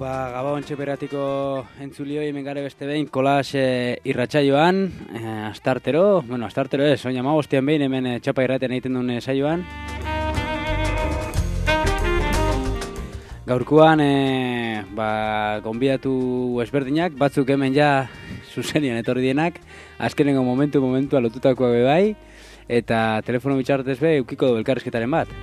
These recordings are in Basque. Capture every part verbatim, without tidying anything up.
Ba, Gabon txeperatiko entzulioi hemen gare beste behin, kolas e, irratsaioan, e, astartero, bueno, astartero ez, oina magostian behin hemen e, txapa irratean egiten duen saioan. Gaurkoan, e, ba, gonbidatu ezberdinak, batzuk hemen ja zuzenian etorri dienak, azkenengo momentu momentua lotutakoa be bai, eta telefono bitxartez be, eukiko du elkarrizketaren bat.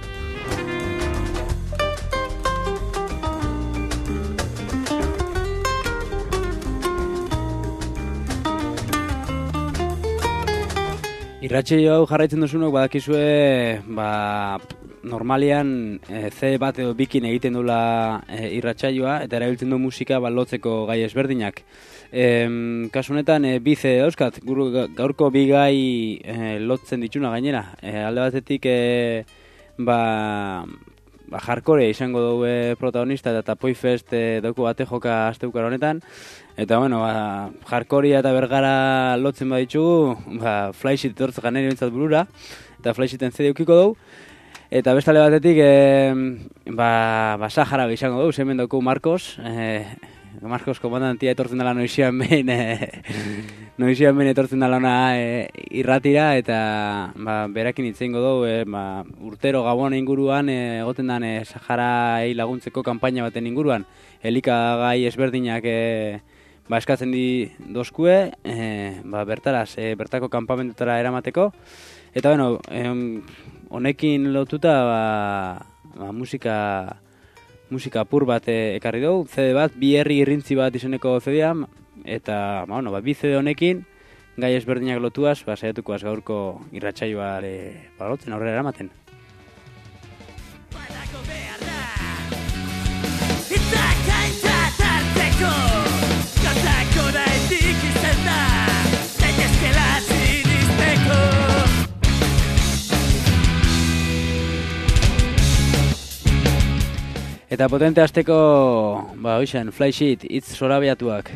Irratsaio hau jarraitzen duzunok badakizue, ba, normalian e, C bat edo bikin egiten dula e, irratsaioa eta erabiltzen du musika balotzeko gai ezberdinak. E, kasu honetan e, bi C dauzkat, gaurko bi gai e, lotzen dituna gainera. E, alde batetik e, ba, ba, hardcore izango dugu protagonista eta Poifest e, dauko bate joka asteukar honetan. Eta, bueno, ba, hardcorea eta bergara lotzen baditzugu, ba, Flyshit etortzen ganeri bintzat burura, eta Flyshiten zede eukiko dugu. Eta bestale batetik, e, ba, ba, Sahara izango dugu, zemen dugu Marcos, e, Marcos komandantia etortzen dela noizian behin, e, noizian behin etortzen dela ona e, irratira, eta ba, berakin itzeingo dugu, e, ba, urtero Gabon inguruan, e, egoten den e, Saharai laguntzeko kanpaina baten inguruan, elikagai ezberdinak e, ba, eskatzen di dozkue, e, ba, bertaraz, e, bertako kanpamentutara eramateko. Eta, bueno, em, honekin lotuta, ba, ba, musika, musika apur bat e, ekarri dugu, C D bat, bi herri irrintzi bat izeneko C D-a, eta, ba, bueno, ba, bi C D honekin, gai ezberdinak lotuaz, ba, saiatuko az gaurko irratsaioa e, ba, lotzen aurrera eramaten. Eta potente hasteko, ba, hoxan, Flyshit, hitz zorabiatuak.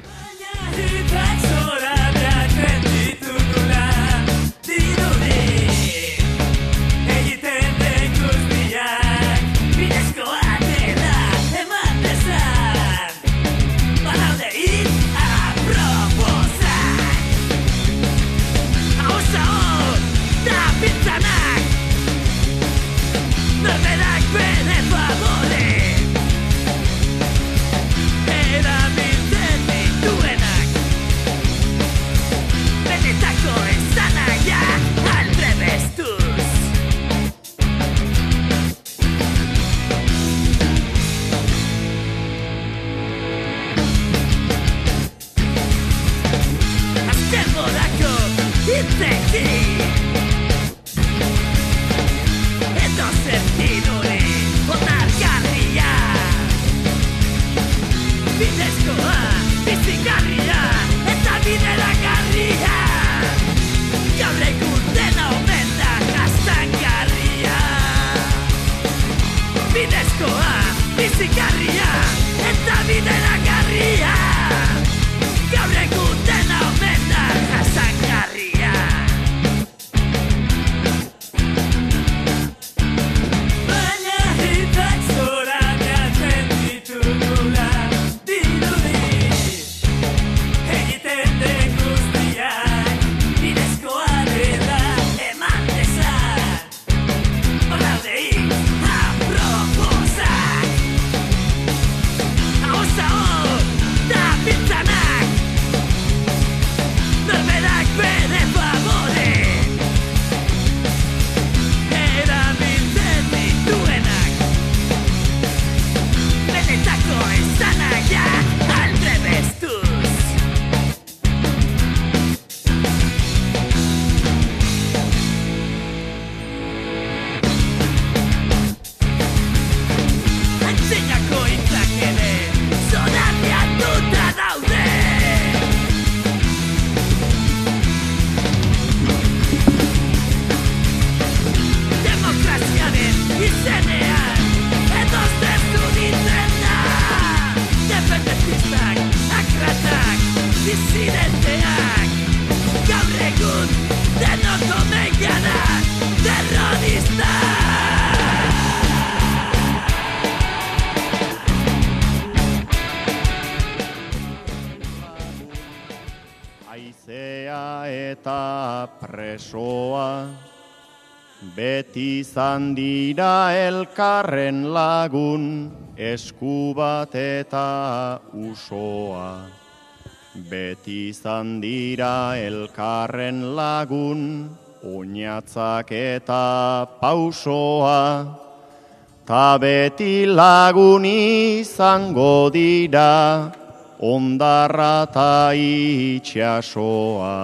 Norberak bere eta presoa, beti izan dira elkarren lagun, esku bat eta usoa. Beti izan dira elkarren lagun, oinatzak eta pausoa. Ta beti lagun izango dira, ondarra ta itxasoa.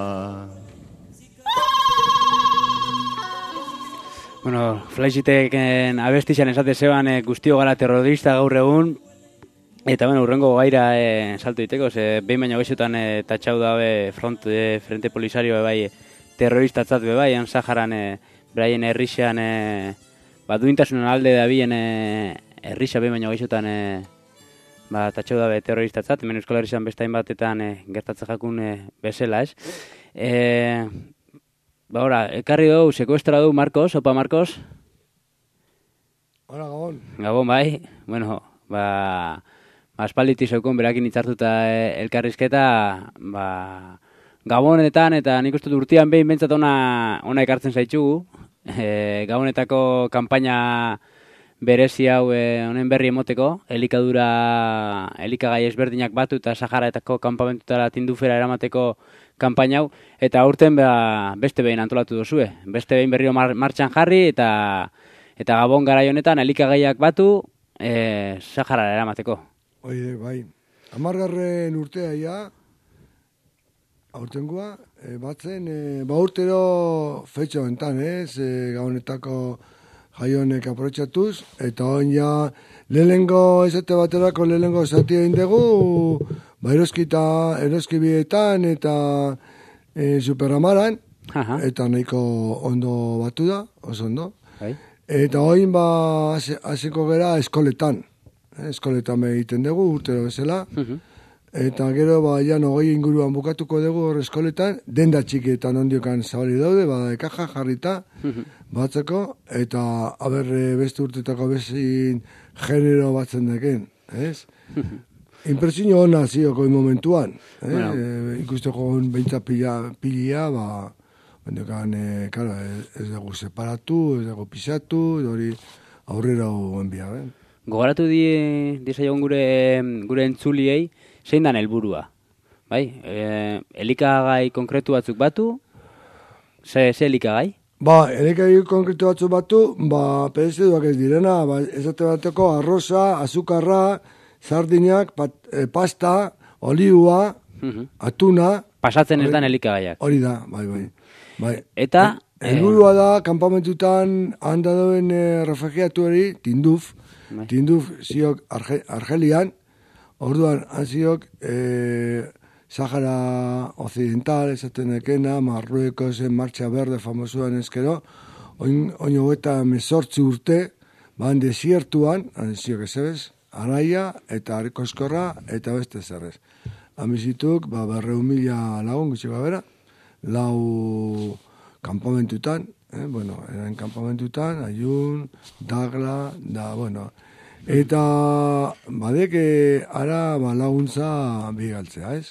Bueno, Flaixiteken abestixan esate zeban e, guztio gara terrorista gaur egun, eta bueno, urrengo gaira e, salto diteko, ze behin baino geixotan e, tatxau dabe front, e, Frente Polisario bai terroristatzat be bai, Saharan e, beraien herrixean e, ba, duintasunen alde dabilen e, herrixa behin baino geixotan e, ba, tatxau dabe terroristatzat, hemen Euskal Herrian bestain batetan e, gertatzen jakun e, bezala, ez? E, ba, ora, ekarri dugu, sekuestra du Marcos, opa Marcos? Hola, Gabon. Gabon, bai, bueno, ba... Aspalditi zeukun berakin hitzartuta elkarrizketa, ba, Gabonetan eta nik uste dut urtean behin bentsat ona, ona ekartzen zaitxugu. E, Gabonetako kanpaina berezi hau e, honen berri emoteko, elikadura, elikagai ezberdinak batu eta Saharaetako kanpamentutara tindufera eramateko kanpaina hau, eta aurten ba, beste behin antolatu duzue. Beste behin berriro mar, martxan jarri eta eta Gabon garai honetan elikagaiak batu e, Saharara eramateko. Oide, bai. Amargarren urtea ja, aurtengoa, e, batzen, e, ba urtero fetxa bentan, ez, e, Gabonetako jaionek aprotxatuz, eta hon ja, lehenengo esate baterako lehenengo esate egin dugu, ba eroskita, eroskibietan eta e, superamaran, Aha. Eta nahiko ondo batu da, oso ondo. Bai. Eta hoin ba hasiko gera eskoletan. Eskoletan egiten dugu, urtero bezala. Uh-huh. Eta gero, ba, ja, nogei inguruan bukatuko dugu hor eskoletan, denda txikietan ondiokan zabali daude, bada ekaja jarrita, Uh-huh. batzeko, eta aber beste urtetako bezin genero batzen deken, ez? Uh-huh. Impresio hona zioko momentuan, eh? Bueno. E, ikusteko beintza pila, pilia, ba, ondiokan, e, karo, ez, ez dugu separatu, ez dugu pisatu, hori aurrera hoen bia, eh? Gogoratu di, dizaion gure, gure entzuliei, zein dan helburua. Bai, e, elikagai konkretu batzuk batu, ze, ze elikagai? Ba, elikagai konkretu batzuk batu, ba, pereziduak ez direna, ba, ezate bateko arroza, azukarra, sardinak, pat, e, pasta, oliua, Uh-huh. atuna. Pasatzen ez dan elikagaiak. Hori da, bai, bai. bai. Eta... Helburua da, kanpamentutan handa duen e, refugiatuari, tinduf, Bai. tinduf ziok Arge, Argelian, orduan, ziok e, Sahara Occidental, esaten ekena, Marruekosen Marcha Verde famosuan eskero, oin, oin hogeta mesortzi urte, ban desiertuan, ziok ezebez, araia eta arikoskorra eta beste zerrez. Amizituk, ba, berreun mila lagun gutxi gabera, lau kampamentutan, eh, bueno, eran kampamentutan, Aiun, Dagla, da, bueno, eta badek ara ba, laguntza bigaltzea, ez?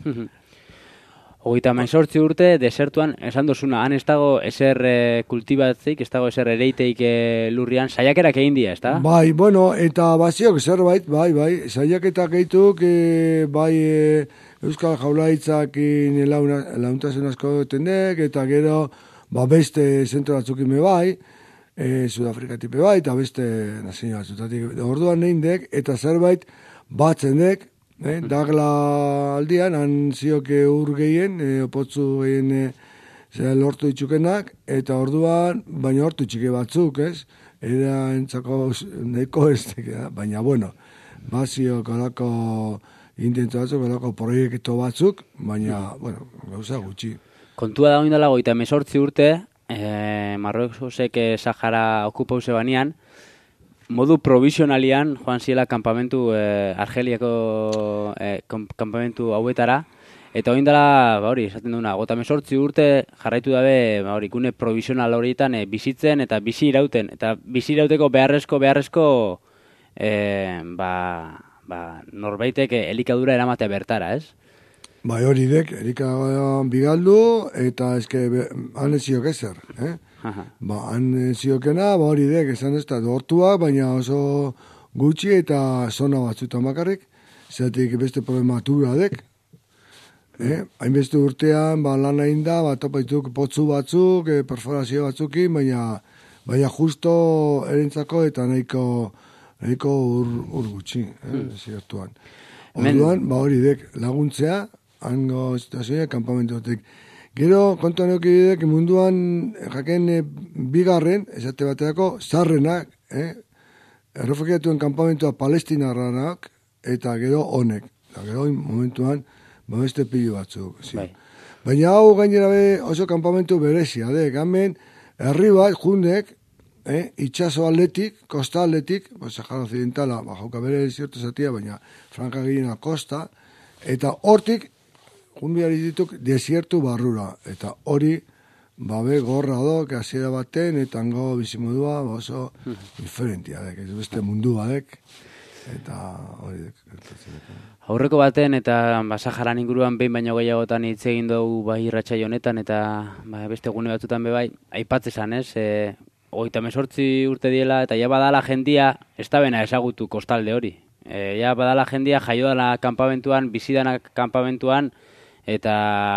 Hogeita mensortzi urte, desertuan, esan dozuna, han ez dago eser e, kultibatzeik, ez dago eser ereiteik e, lurrian, saiakerak egin dira, ez da? Bai, bueno, eta baziok zerbait, bai, bai, saiaketak eituk, e, bai, e, Euskal Jaurlaritzak launtasun asko tendek, eta gero, ba, beste zentro batzukin bai, e, Sudafrikatipe bai, eta beste nazio batzutatik. Orduan nein dek, eta zerbait batzen dek, eh, Dagla aldian, han zioke ur gehien, e, opotzu gehien e, zera lortu ditzukenak, eta orduan, baina hortu txike batzuk, ez? Era entzako neko ez, baina bueno, bazio kolako intento batzuk, kolako proiektu batzuk, baina, bueno, gauza gutxi. Kontua da oindala goita mesortzi urte, e, Marruekosek Sahara okupause banean, modu provisionalian joan ziela kampamentu e, Argeliako e, kampamentu hauetara, eta oindala, ba hori, esaten duna, gota mesortzi urte jarraitu dabe, ba hori, gune provisional horietan e, bizitzen eta bizi irauten, eta bizi irauteko beharrezko, beharrezko, e, ba, ba, norbaitek elikadura eramatea bertara, ez? Bai, hori dek, erika bigaldu, eta eske, han eziok ezer, eh? Ba, han ziokena, ba, hori dek, esan ez da, dortuak, baina oso gutxi eta zona batzutan bakarrik, zeratik beste problematura dek, eh? Hainbeste urtean, ba, lan hain da, ba, topaituk potzu batzuk, eh, perforazio batzukin, baina, baina justo erentzako eta nahiko, nahiko ur, ur gutxi, eh? Hmm. Zertuan. Orduan, ba, hori dek, laguntzea, hango situazioa, kampamentuatek. Gero, kontu neukidek, munduan, jaken, e, bigarren, esate baterako, zarrenak, eh? Errefugiatuen kampamentua palestinarranak, eta gero honek. Eta gero, momentuan, beste pilu batzuk. Bai. Baina hau gainera be oso kampamentu berezia, dek, hemen, herri bat, jundek, eh? Itxaso atletik, kosta atletik, pues, Sahara Occidentala, bajauka bere ziertu zatia, baina franka gehiena kosta, eta hortik, junbiari dituk desiertu barrura, eta hori, babe gorra dok, hasiera baten, eta hango bizimodua oso diferentia dek, ez beste mundua dek, eta hori dek. Aurreko baten, eta ba, Saharan inguruan behin baino gehiagotan hitz egin dugu bai irratsaio honetan, eta ba, beste gune batzutan be bai, aipatzezan, ez, e, hogeita hemezortzi urte diela, eta ja badala jendia, ez da bena ezagutu kostalde hori. E, ja badala jendia jaio dela kanpamentuan, bizidanak kanpamentuan, eta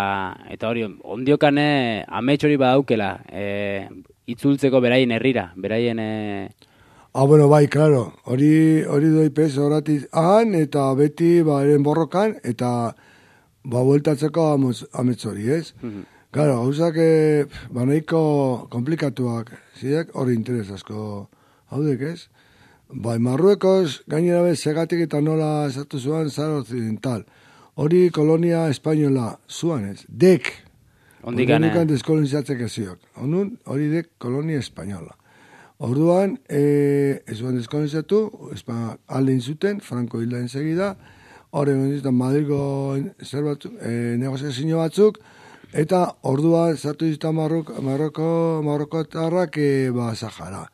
eta hori, ondiokane amets hori badaukela, e, itzultzeko beraien herrira, beraien... E... Ah, bueno, bai, claro, hori hori doipez horatiz ahan, eta beti ba, eren borrokan, eta ba, bueltatzeko amets hori, ez? Mm-hmm. Claro, gauzak, e, ba, nahiko komplikatuak, zidek, hori interes asko haudek, ez? Bai, Marruekos, gainera bez, segatik eta nola esatu zuen Sahara Occidental. Hori kolonia espainola zuan ez, dek. Ondikane. Ondikane deskolonizatzek eziok. Ondun, hori dek kolonia espainola. Orduan, e, ez zuen deskolonizatu, aldein zuten, Franco hilda ensegida, horren ondizutan Madrigo zer batzuk, e, negoziazio batzuk, eta orduan zartu dizutan Marroko, Marroko, Marroko tarrak, e, ba, Sahara.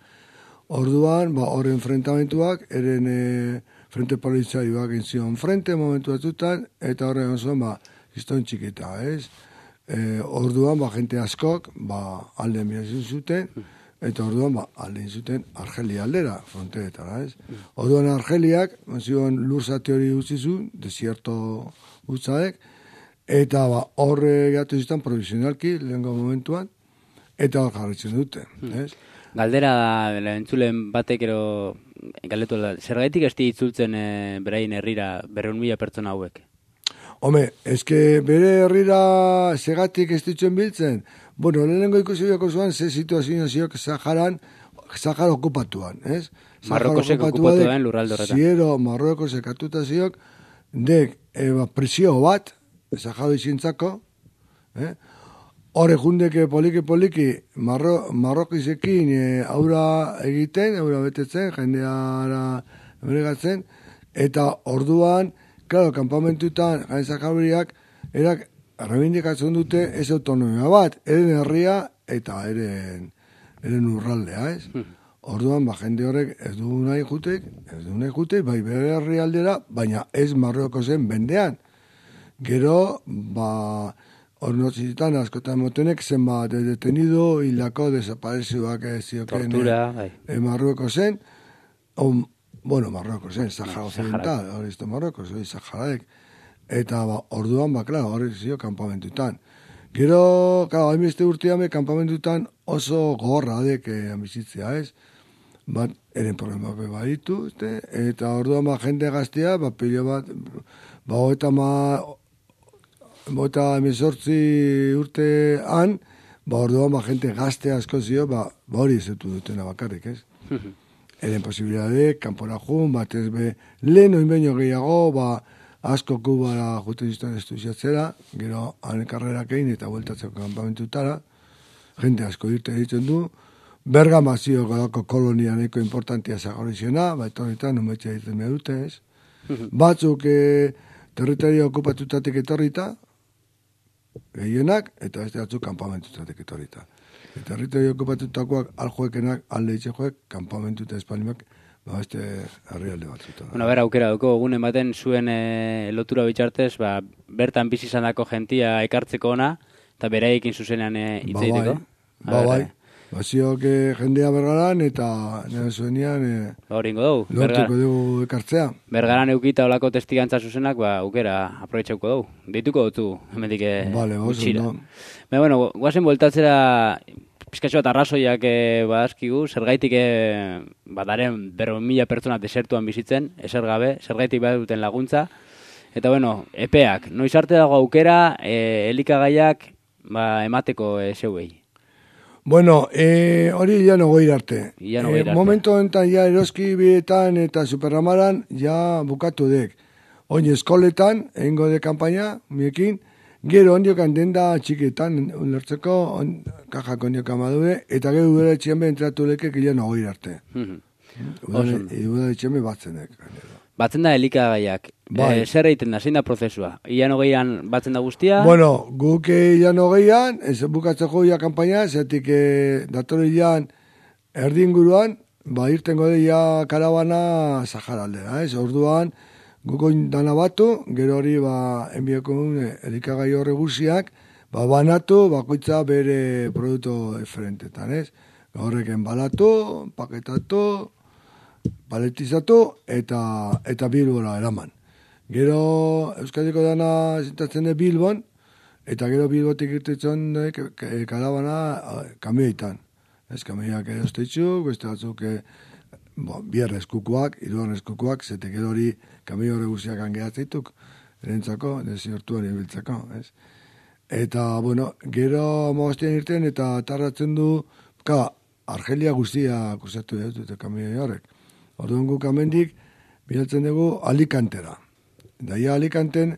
Orduan, ba, horren enfrentamentuak, eren... E, frente poliziarioak entzion frente momentu batzutan, eta horren oso, ba, izton txikita, ez? E, orduan, ba, jente askok, ba, aldean birazin zuten, eta orduan, ba, aldean zuten Argelia aldera, fronteretara, ez? Orduan, Argeliak, zion lur zati hori utzizun, desierto utzadek, eta, ba, horre gatu zuten provisionalki, lehenko momentuan, eta hor jarritzen dute, ez? Galdera da, entzulen batek ero... Galdetu da, zergaitik ez di itzultzen e, beraien herrira berreun mila pertsona hauek? Home, eske bere herrira segatik ez ditzen biltzen. Bueno, lehenengo ikusi biako zuan, ze situazioa ziok Saharan, Sahara okupatuan, ez? Marrokosek okupatuan lurraldo horretan. Ziero, Marrokosek atuta ziok, dek, eba, presio bat, Sahara izintzako, eh? Hore jundeke poliki-poliki marro, marrokizekin e, aura egiten, aura betetzen, jendeara ebregatzen, eta orduan, klaro, kampamentutan, jainzak jauriak, erak rebindikatzen dute ez autonomia bat, eren herria eta eren, eren urraldea, ez? Hmm. Orduan, ba, jende horrek ez du nahi jutek, ez du nahi jutek, bai bere herri aldera, baina ez Marroko zen bendean. Gero, ba... Hornotzitan askotan motenek zenbat detenido, hilako, desaparezioak ez zioken e, Marrueko zen, o, bueno, Marrueko zen, Sahara Occidental, hori izto Marrueko, hori Saharaek, eta ba, orduan, ba, klaro, hori zio kampamentutan. Gero, klaro, hainbeste urteame kampamentutan oso gorra dek eh, bizitzea, ez? Bat, eren problema beba ditu, eta orduan, ba, jende gaztea, ba, pilo bat, ba, eta ma... Bota emezortzi urtean, ba, orduan, ba, jente gazte asko zio, ba, ba hori ezetu dutena bakarrik, ez? Eren posibilidade, kanpora jun, bat ez be, lehen oin baino gehiago, ba, asko kubara juten zizten estuziatzera, gero, hane karrerak egin eta bueltatzeko kanpamentutara, jente asko irte ditzen du, Bergama zio godako kolonia neko importantia zagoriziona, ba, etorritan, numetxea ditzen behar dute, ez? Batzuk, e, territorio okupatutatik etorrita, gehienak, eta beste batzuk kanpamentutatik etorrita. Eta territorio okupatutakoak aljoekenak, alde itxejoek, kanpamentuta espanimak ba, beste herrialde batzuta. Bueno, bera, aukera duko, egunen baten zuen e, lotura bitxartez, ba, bertan bizi izandako jentia ekartzeko ona, eta beraiekin zuzenean e, hitz egiteko. Ba, bai. Ba, ziok eh, jendea bergaran, eta nire zuenean e, Horingo dugu. lortuko dugu ekartzea. Bergaran eukita olako testigantza zuzenak, ba, aukera aprobetxauko dugu. Deituko dutu, hemendik Vale, gutxira. no. Baina, bueno, guazen bueltatzera pizkatxo bat arrazoiak e, badazkigu, zergaitik e, badaren berro mila pertsona desertuan bizitzen, eser gabe, zergaitik behar duten laguntza. Eta, bueno, epeak, noiz arte dago aukera, e, elikagaiak ba, emateko e, zeuei. Bueno, eh, hori ja no goir arte. Ja no goir arte. Eh, momento enten ja eroski bietan eta superramaran ja bukatu dek. Oin eskoletan, egingo de kampaina, miekin, gero ondiokan denda txiketan, ulertzeko, on, kajako ondiokan madure, eta gero udara etxean entratu lekek ja no goir arte. Udara etxean batzen dek. Batzen da elikagaiak. Bai. E, zer egiten da, zein da prozesua? Ian hogeian batzen da guztia? Bueno, guk ian hogeian, ez bukatzeko ja kampaina, zetik eh, datore ian erdinguruan, ba irtengo de ja karabana Saharaldera, ez? Orduan, guk oin dana batu, gero hori ba enbieko elikagai horre guziak, ba banatu, bakoitza bere produktu diferentetan, ez? Horreken balatu, paketatu, paletizatu eta eta Bilbora eraman. Gero Euskadiko dana zintatzen de Bilbon, eta gero Bilbotik irtetzen de karabana kamioetan. Ez kamioak erosteitzu, beste batzuk bo, bierrez kukuak, iruan eskukuak, zete gero hori kamio horre guziak angeatzeituk, erentzako, desiortuan ibiltzako, ez? Eta, bueno, gero amagostien irten eta tarratzen du, ka, Argelia guztia kusatu dut, eta kamio horrek. Orduan guk amendik, bilatzen dugu Alicantera. Da ja Alicanten,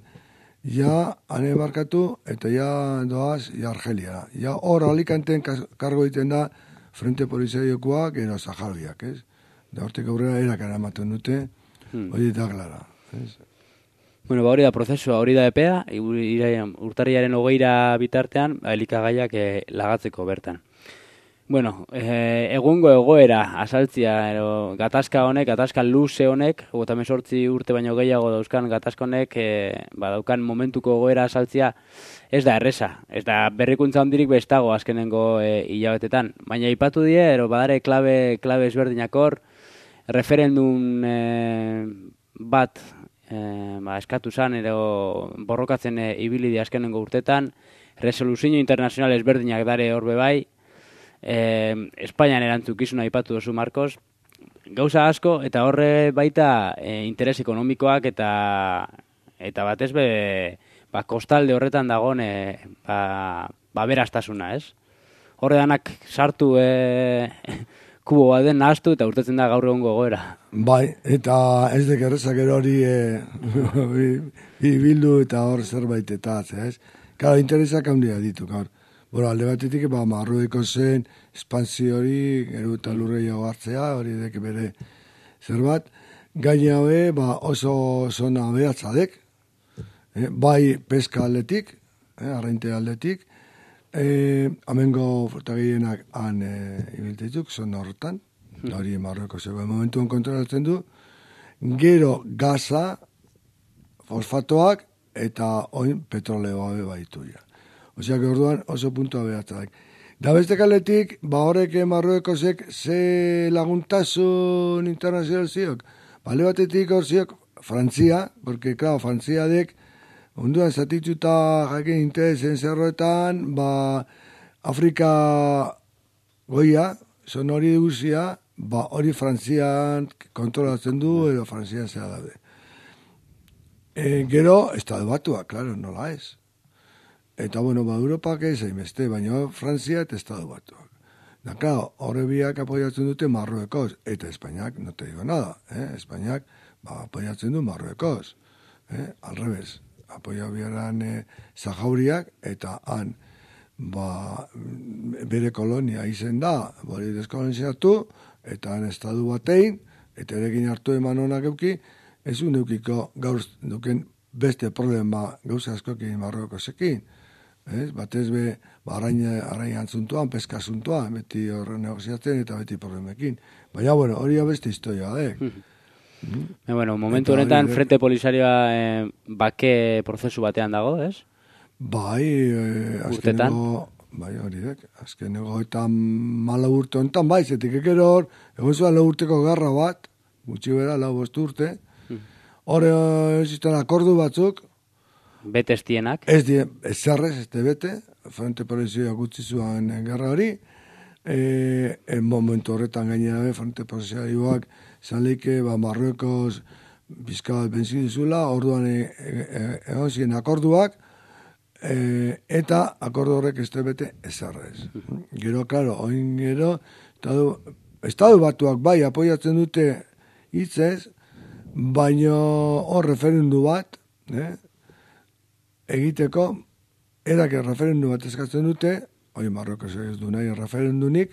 ja ane markatu, eta ja doaz, ja Argelia. Ja hor Alicanten kargo egiten da Frente Polisaiokoak, ero Saharoiak, ez? Da hortik aurrera erakara ematen dute, hmm. hori eta klara, ez? Bueno, ba hori da prozesua, hori da epea, urtarriaren hogeira bitartean, elikagaiak e, lagatzeko bertan. Bueno, eh, egungo egoera asaltzia, ero, gatazka honek, gatazka luze honek, gota mesortzi urte baino gehiago dauzkan gatazka honek, eh, badaukan momentuko egoera asaltzia, ez da erresa. Ez da berrikuntza hondirik bestago azkenengo eh, hilabetetan. Baina ipatu die, ero, badare klabe, klabe ezberdinak hor, referendum eh, bat eh, ba, eskatu zan, ero, borrokatzen eh, ibili di azkenengo urtetan, resoluzio internazional ezberdinak dare hor bebai, Eh, Espainian erantzukizuna aipatu dozu, Marcos, gauza asko, eta horre baita eh, interes ekonomikoak eta eta batez be, ba, kostalde horretan dagoen eh, ba, ba beraztasuna, ez? Horre danak sartu eh, kubo bat den nahaztu eta urtetzen da gaur egongo goera. Bai, eta ez dek errezak hori eh, bildu eta hor zerbait eta, ez? Claro, interesak handia ditu, gaur. Bueno, alde batetik, ba, Marrueko zen espantzio hori, gero eta lurreia hartzea, hori dek bere zerbat. Gaina be, ba, oso zona behatzadek, eh, bai peska aldetik, eh, arrainte aldetik, eh, amengo frutagienak han eh, ibiltetuk, zona horretan, hmm. hori Marrueko zegoen momentuan kontrolatzen du, gero gaza, fosfatoak, eta oin petroleoa be baitu ja. Osea, que orduan oso puntua behatzak. Da beste kaletik, ba horrek Marruekosek ze laguntasun internazional ziok. Bale batetik hor ziok Frantzia, porque, claro, Frantzia dek, onduan zatituta jakin interesen zerroetan, ba Afrika goia, son hori guzia, ba hori Frantzian kontrolatzen du, edo Frantzian zera daude. E, gero, Estado Batua, claro, nola ez. Eta, bueno, ba, Europak ez hainbeste, baina Frantzia eta Estado Batuak. Da, claro, horre biak apoiatzen dute Marruekos, eta Espainiak, no te digo nada, eh? Espainiak, ba, apoiatzen du Marruekos, eh? Al revés, apoia biaran eh, Sahauriak, eta han, ba, bere kolonia izen da, bori deskoloniziatu, eta han Estadu batein, eta erekin hartu eman honak euki, ez un eukiko gaur duken beste problema gauza askokin Marruekosekin. Ez? Batez be, Arain, arain antzuntuan, peska asuntuan, beti horren negoziatzen eta beti problemekin. Baina, bueno, hori beste historia, eh? Mm. E, bueno, momentu honetan, Frente Polisarioa eh, bake prozesu batean dago, ez? Bai, eh, azkeneko, bai, hori dek, azkeneko eta mala urte honetan, bai, zetik ekero hor, egon zuen lau urteko garra bat, gutxi bera, lau bost urte, hor mm. existan akordu batzuk, bete ez dienak? Ez die, ez zerrez, ez de bete, Frente Polisarioa gutxi zuen garra hori, e, en momentu horretan gainera be, Frente Polisarioak zaleike, ba, Marruekos bizkat benzin dizula, orduan egon e, ziren akorduak, e, eta akordu horrek ez de bete ez zerrez. Gero, klaro, oin gero, estadu, estadu batuak bai apoiatzen dute hitzez, baino hor referendu bat, eh? egiteko, erak referendu bat eskatzen dute, hori Marruekos ez du nahi referendunik,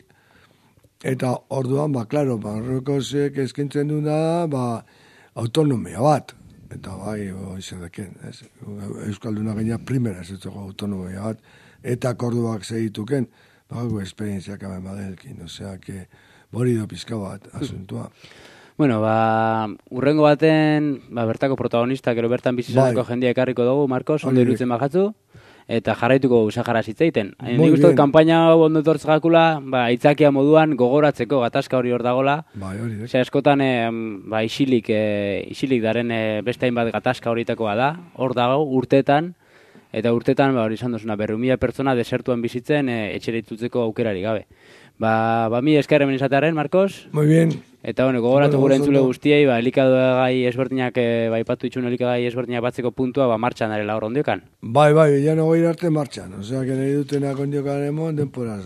eta orduan, ba, klaro, Marruekosek eskintzen duna, ba, autonomia bat, eta bai, izadeken, ez, Euskalduna gaina primera ez dugu autonomia bat, eta akorduak segituken, bago esperientziak hemen badelkin, osea, que bori do pizka bat, asuntua. Bueno, ba, urrengo baten, ba, bertako protagonista, gero bertan bizizaneko bai. Jendia ekarriko dugu, Marcos, ondo irutzen bajatzu, eta jarraituko Sahara zitzeiten. Nik uste kanpaina ondo etortzakula, ba, itzakia moduan gogoratzeko gatazka hori hor dagola. Bai, hori. Osea, eskotan, e, ba, isilik, e, isilik daren e, beste hainbat gatazka horitakoa da, hor dago, urtetan, eta urtetan, ba, hori izan duzuna, berru mila pertsona desertuan bizitzen e, etxera itutzeko aukerari gabe. Ba, ba mi esker hemen izatearen, Marcos? Muy bien. Eta, bueno, gogoratu gure entzule guztiei, ba, elikagai esberdinak, e, ba, ipatu itxun elikagai esberdinak batzeko puntua, ba, martxan darela hor ondiokan. Bai, bai, ya no goir arte martxan. Osea, que nahi dutenak ondiokan emon, denporaz.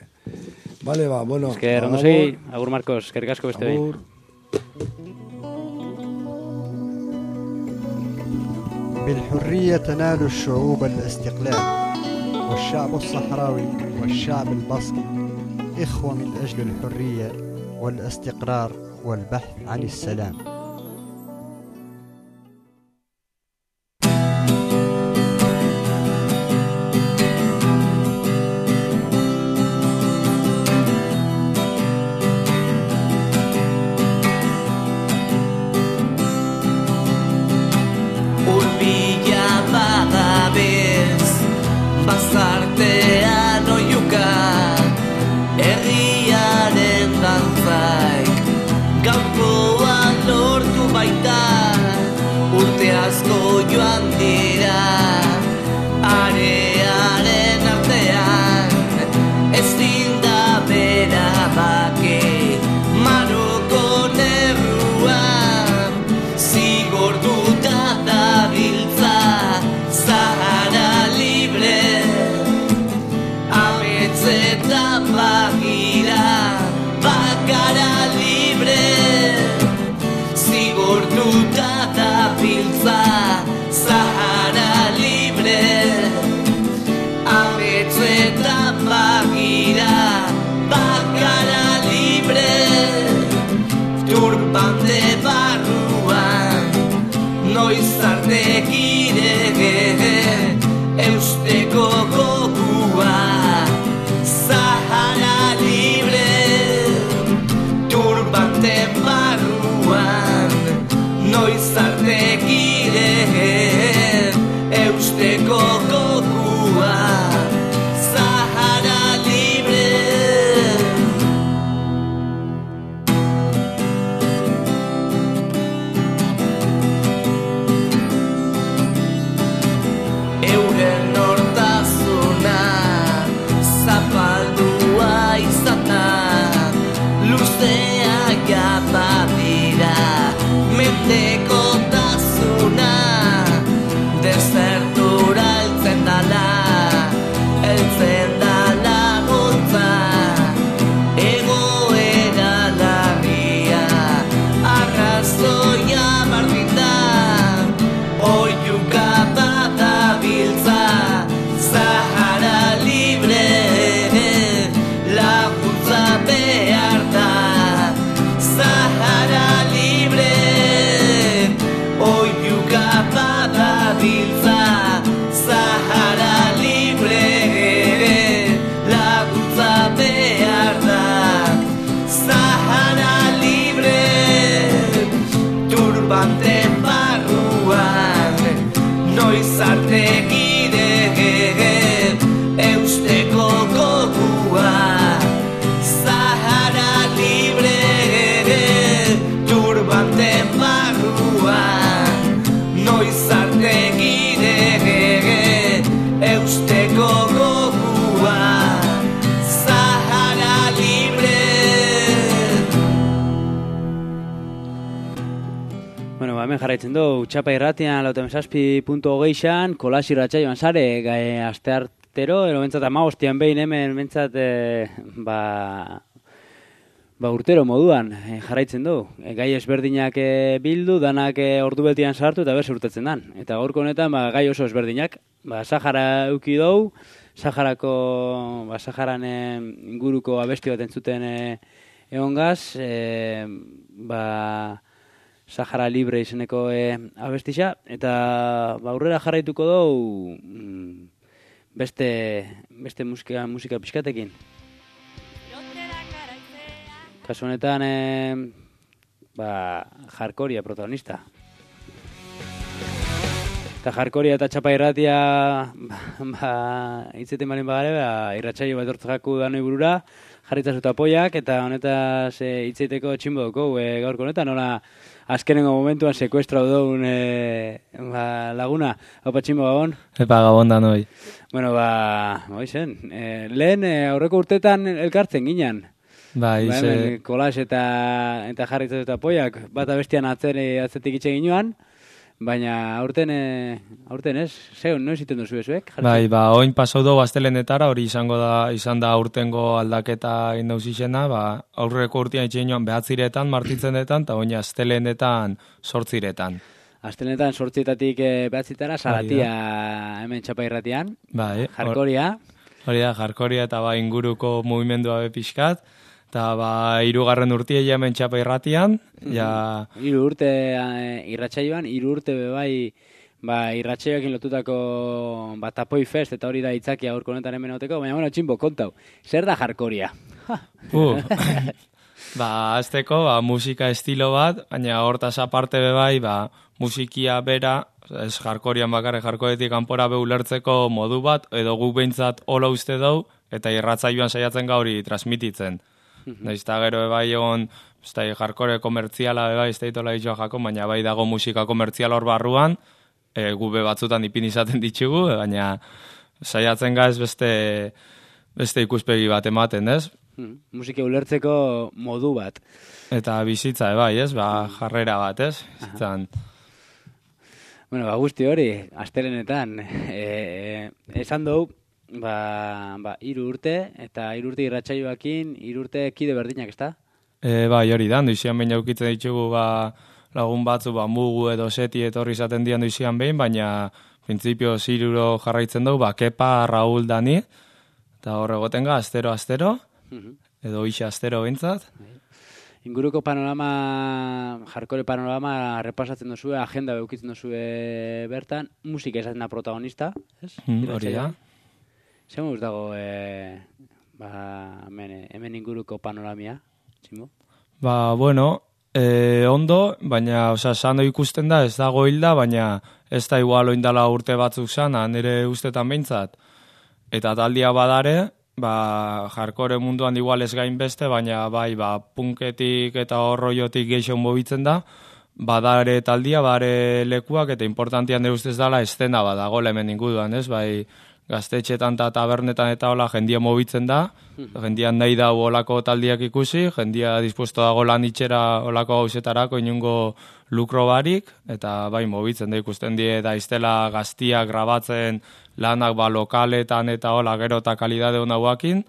Vale, ba, bueno. Esker, ondo segi, agur, Marcos, eskerrik asko beste behin. Agur. بالحرية تنال الشعوب الاستقلال والشعب الصحراوي والشعب الباسكي إخوة من أجل الحرية والاستقرار والبحث عن السلام. turbanten barruan, noiz arte gire eusteko gogua. Sahara libre, turbanten barruan, noiz arte gire eusteko gogua. Sahara libre. Bueno, ba, hemen jarraitzen du, Txapa irratian, lauten zazpi puntu hogeixan, Kolas irratsaioan sare, gai aste artero, ero bentsat amagostian behin hemen, bentsat, e, ba, ba urtero moduan e, jarraitzen du. E, gai ezberdinak e, bildu, danak e, ordu betian sartu eta berse urtetzen dan. Eta gaurko honetan, ba, gai oso ezberdinak, ba, Sahara euki dou, Saharako, ba, Saharan e, inguruko abesti bat entzuten e, egon gaz, e, ba, Sahara Libre izeneko e, abestisa, eta ba, aurrera jarraituko dugu mm, beste, beste musika, musika pixkatekin. Kasu honetan, e, ba, Jarkoria protagonista. Eta Jarkoria eta Txapa irratia ba, ba, itzeten balin bagare, ba, irratsaio bat hortzakako danoi burura, jarritzazuta apoiak, eta honetaz e, itzeiteko txinbo dugu e, gaurko honetan, nola azkenengo momentuan sekuestra dugun e, ba, laguna. Haupa txinbo gabon? Epa gabon da noi. Bueno, ba, ba izen, e, lehen e, aurreko urtetan elkartzen ginen. Ba, Ba, ize... hemen Kolas eta, eta jarritzazuta apoiak, bat abestian atzere, atzetik itxe ginoan, baina aurten, e, aurten ez, zeun, noiz iten duzu ezuek? Bai, ba, oin pasau dugu astelenetara, hori izango da, izan da aurtengo aldaketa indauz izena, ba, aurreko urtean itxeinoan behatziretan, martitzenetan, eta oin astelenetan sortziretan. Astelenetan sortzietatik e, behatzitara, salatia hemen Txapa irratian, Bai, Jarkoria. Hori da, Jarkoria eta ba, inguruko mugimendua be pixkat, eta ba, hirugarren urtie hemen Txapa irratian, ja... Hiru urte e, irratsaioan, hiru urte bebai, ba, irratsaioekin lotutako ba, Tapoi Fest, eta hori da itzakia gaurko honetan hemen hoteko, baina bueno, txinbo, kontau, zer da Jarkoria? Uh, ba, azteko, ba, musika estilo bat, baina hortaz aparte bebai, ba, musikia bera, ez Jarkorian bakarrik Jarkoretik kanpora be ulertzeko modu bat, edo guk behintzat hola uste dugu, eta irratsaioan saiatzen gauri transmititzen. Naiz eta gero ebai egon, ez da, Jarkore komertziala ebai, ez da itola ditxoa jako, baina bai dago musika komertzial hor barruan, e, gube batzutan ipin izaten ditugu, baina saiatzen gaz beste, beste ikuspegi bat ematen, ez? Hmm, musika ulertzeko modu bat. Eta bizitza ebai, ez? Ba, jarrera bat, ez? Bizitzan. Bueno, ba, guzti hori, astelenetan, e, e, esan dugu, ba, ba, hiru urte, eta hiru urte irratsaioakin, hiru urte kide berdinak, ezta? E, bai, hori da, duizian behin jaukitzen ditugu, ba, lagun batzu, ba, mugu edo seti etorri izaten dian duizian behin, baina printzipio ziruro jarraitzen dugu, ba, Kepa, Raul, Dani, eta hor egoten ga, astero, astero, edo ixa astero bintzat. Inguruko panorama, Jarkore panorama repasatzen duzue, agenda beukitzen duzue bertan, musika esaten da protagonista, ez? Mm, hori da. Zer moduz dago e, ba, hemen, hemen inguruko panoramia, tximo? Ba, bueno, e, ondo, baina, osea, sano ikusten da, ez dago hilda, baina ez da igual oindala urte batzuk sana, nire ustetan behintzat. Eta taldia badare, ba, Jarkore munduan igual ez gain beste, baina bai, ba, punketik eta horroiotik geixo mobitzen da, badare taldia, badare lekuak, eta importantian de ustez dala estena badago hemen inguruan, ez, bai, gaztetxetan eta tabernetan eta hola jendia mobitzen da, jendia nahi da olako taldiak ikusi, jendia dispuesto dago lan itxera olako gauzetarako inungo lukro barik, eta bai mobitzen da ikusten die da iztela gaztiak grabatzen lanak ba lokaletan eta hola gero eta kalidade hona guakin,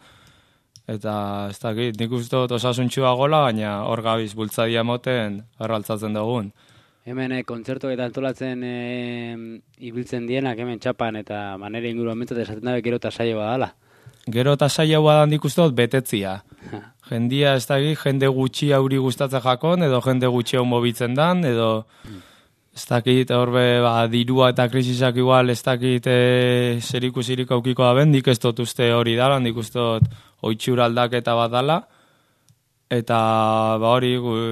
eta ez dakit, nik uste dut osasuntxua gola, baina hor gabiz bultzadia moten erraltzatzen dugun. Hemen e, kontzertu eta antolatzen e, ibiltzen dienak hemen Txapan eta manere inguruan mentzat esaten dabe gero eta saio badala. Gero eta saio badan nik uste dut betetzia. Jendia ez dakit, jende gutxi auri gustatzen jakon, edo jende gutxi hau mobitzen dan, edo ez dakit horbe ba, dirua eta krisisak igual ez dakit e, zer ikusirik aukiko da ben, nik ez dut uste hori dala, nik uste dut oitxura aldaketa bat dala, eta ba hori gu,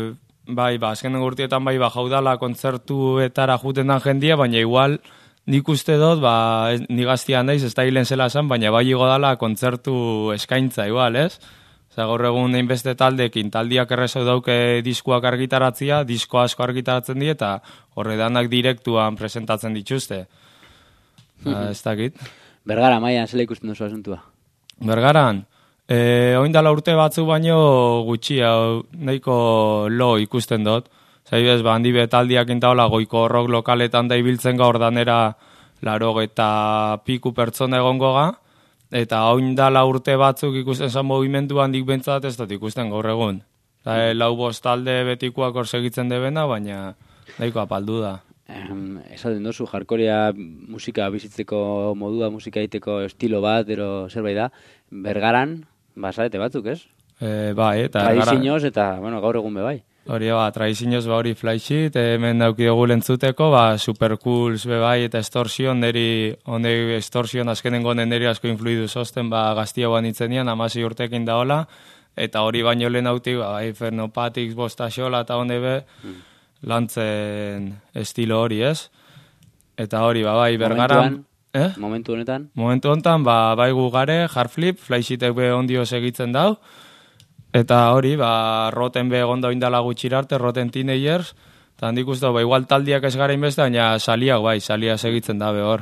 bai, ba, azken urtietan bai, ba, jaudala kontzertuetara juten dan jendia, baina igual, nik uste dut, ba, ez- ni gaztia naiz, ez da hilen zela esan, baina bai igo dala kontzertu eskaintza, igual, ez? Oza, gaur egun hainbeste taldekin, taldiak errezau dauke diskuak argitaratzia, disko asko argitaratzen die, eta horre danak direktuan presentatzen dituzte. Ba, ez dakit. Bergara, Maian, zela ikusten duzu asuntua? Bergaran, e, oindala urte batzu baino gutxi, hau, nahiko lo ikusten dut. Zaibez, ba, handi betaldiak intaola goiko rock lokaletan da ibiltzen gaur danera laro eta piku pertsona egongo ga, eta oindala urte batzuk ikusten zan movimendu handik bentsat ez dut ikusten gaur egun. Eta, lau bost talde betikuak hor segitzen debena, baina nahiko apaldu da. Um, esaten duzu, jarkoria musika bizitzeko modua, musika egiteko estilo bat, ero zerbait da. Bergaran, basarete batzuk, ez? E, bai, eta Tradizioz eta, bueno, gaur egun be bai. Hori, ba, tradizioz ba hori Flysheet, hemen dauki dugu lentzuteko, ba, Supercools be bai, eta Extorsion, neri, onde Extorsion azkenengo honen neri asko influidu zosten, ba, gaztiagoan itzenian, amasi urtekin daola, eta hori baino lehen hautik, ba, bai, Fernopatics, Bostaxola, eta honde be, mm. lantzen estilo hori, ez? Eta hori, ba, bai, Bergaran... Eh? Momentu honetan? Momentu honetan, ba, bai gu gare, Hardflip, Flysheetek be ondio segitzen dau, eta hori, ba, Roten be egon da indala gutxirarte, Roten Teenagers, eta handik uste, ba, igual taldiak ez gara inbeste, baina saliak, bai, salia segitzen dabe hor.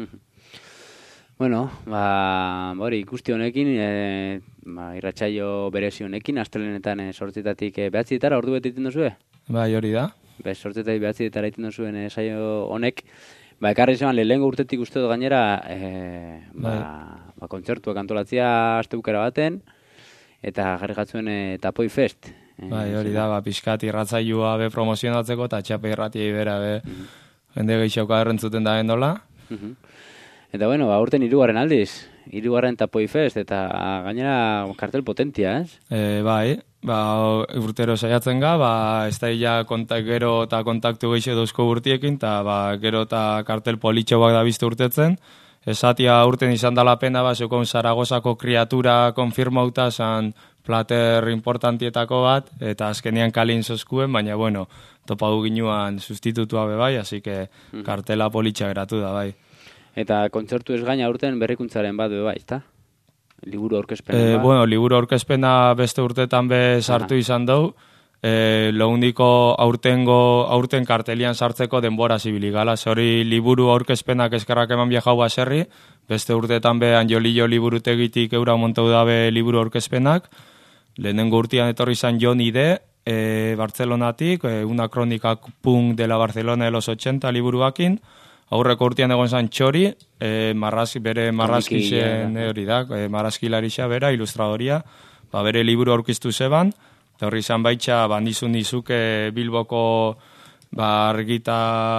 Bueno, ba, hori, ikusti honekin, e, ba, irratsaio berezi honekin, astelenetan e, sortzitatik e, behatzietara, ordu bete iten duzue? Bai, hori da. Be, sortzitatik behatzietara iten duzuen e, saio honek, ba, ekarri zeman, lehengo urtetik uste dut gainera, e, ba, ba, kontzertuak antolatzia astebukera baten, eta jarri gatzuen e, Tapoi Fest. E, Bai, hori da, ba, pixkat irratzailua be promozionatzeko, eta txape irratiei bera be, mm. jende gehiagoka errentzuten da bendola. Mm-hmm. Eta bueno, ba, urten hirugarren aldiz, hirugarren Tapoi Fest, eta gainera kartel potentia, ez? E, bai, ba, urtero saiatzen ga, ba, ez da illa kontak, gero eta kontaktu gehiago dauzko urtiekin, eta ba, gero eta kartel politxo bak da bizte urtetzen. Esatia urten izan dala pena, ba, zeukon Zaragozako kriatura konfirmauta, zan plater importantietako bat, eta azkenian kalin zozkuen, baina, bueno, topau ginuan sustitutua be bai, así que kartela politxa geratu da, bai. Eta kontzertu ez gaina urten berrikuntzaren bat be bai, ezta? Liburu aurkezpena. E, ba? bueno, liburu aurkezpena beste urtetan be sartu izan dau, e, lo único aurtengo, aurten kartelian sartzeko denbora zibiligala, hori liburu aurkezpenak eskerrak eman biajau baserri, beste urtetan be Anjolillo liburutegitik eura montau dabe liburu aurkezpenak, lehenengo urtean etorri izan Joni de, e, Bartzelonatik, e, una kronika punk de la Barcelona de los ochenta liburuakin, aurreko urtean egon zan Txori, e, marrazki, bere marrazkixen hori da, e, marrazkilarixa bera, ilustradoria, ba, bere liburu aurkeztu zeban, eta horri izan baitxa bandizun izuke Bilboko ba, argita,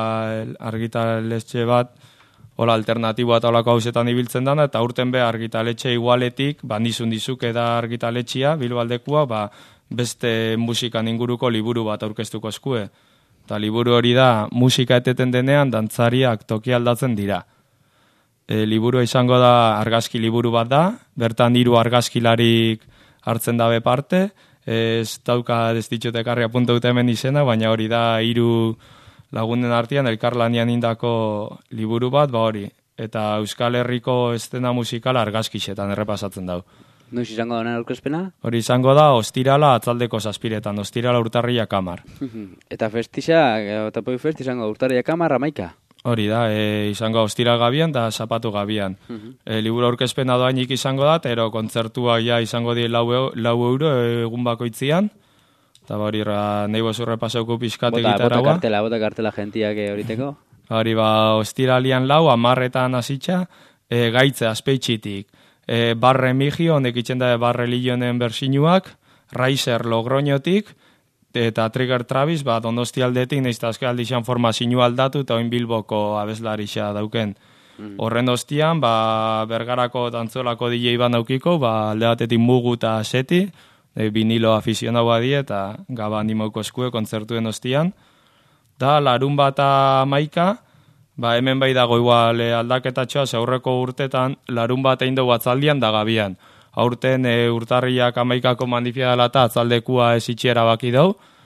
argitaletxe bat, hola alternatiboa eta holako hausetan ibiltzen dana, eta urten be argitaletxe igualetik, bandizun dizuke da argitaletxia, Bilbaldekua, ba, beste musikan inguruko liburu bat aurkeztuko eskue. Eta liburu hori da, musika eteten denean, dantzariak toki aldatzen dira. E, liburu izango da argazki liburu bat da, bertan hiru argazkilarik hartzen dabe parte, ez dauka ez ditut ekarri apuntute hemen izena, baina hori da hiru lagunen artean elkarlanian indako liburu bat, ba hori. Eta Euskal Herriko estena musikala argazkixetan errepasatzen dau. Noiz izango da aurkezpena? Hori izango da ostirala atzaldeko zazpiretan, ostirala urtarriak hamar. Eta festisa, Tapoi Fest izango urtarriak hamar amaika? Hori da, e, izango ostira gabian da zapatu gabian. E, liburu aurkezpena doainik izango da, ero kontzertua ja izango di lau, lau euro egun bakoitzian. Eta hori nahi bozu repasauko pixkate gitarra. Bota kartela, bota kartela gentiak horiteko. Hori ba, ostiralian lau, amarretan hasitxa, e, gaitze azpeitxitik. E, barre migio, honek itxen da barre lilionen bersinuak, Raiser Logroñotik, eta Trigger Travis, ba, Donosti aldetik, nahiz eta azke aldixan formazio aldatu, eta oin Bilboko abeslarixa dauken. Mm. Horren ostian, ba, Bergarako tantzolako D J ban daukiko, ba, alde batetik Mugu eta Seti, e, vinilo afizionau badi, eta gaba animauko eskue kontzertuen ostian. Da, larun bat amaika, ba, hemen bai dago igual e, aldaketatxoa, aurreko urtetan, larun bat egin dugu atzaldian da gabian. Aurten e, urtarriak amaikako mandifia dela eta atzaldekua ez itxiera baki dau,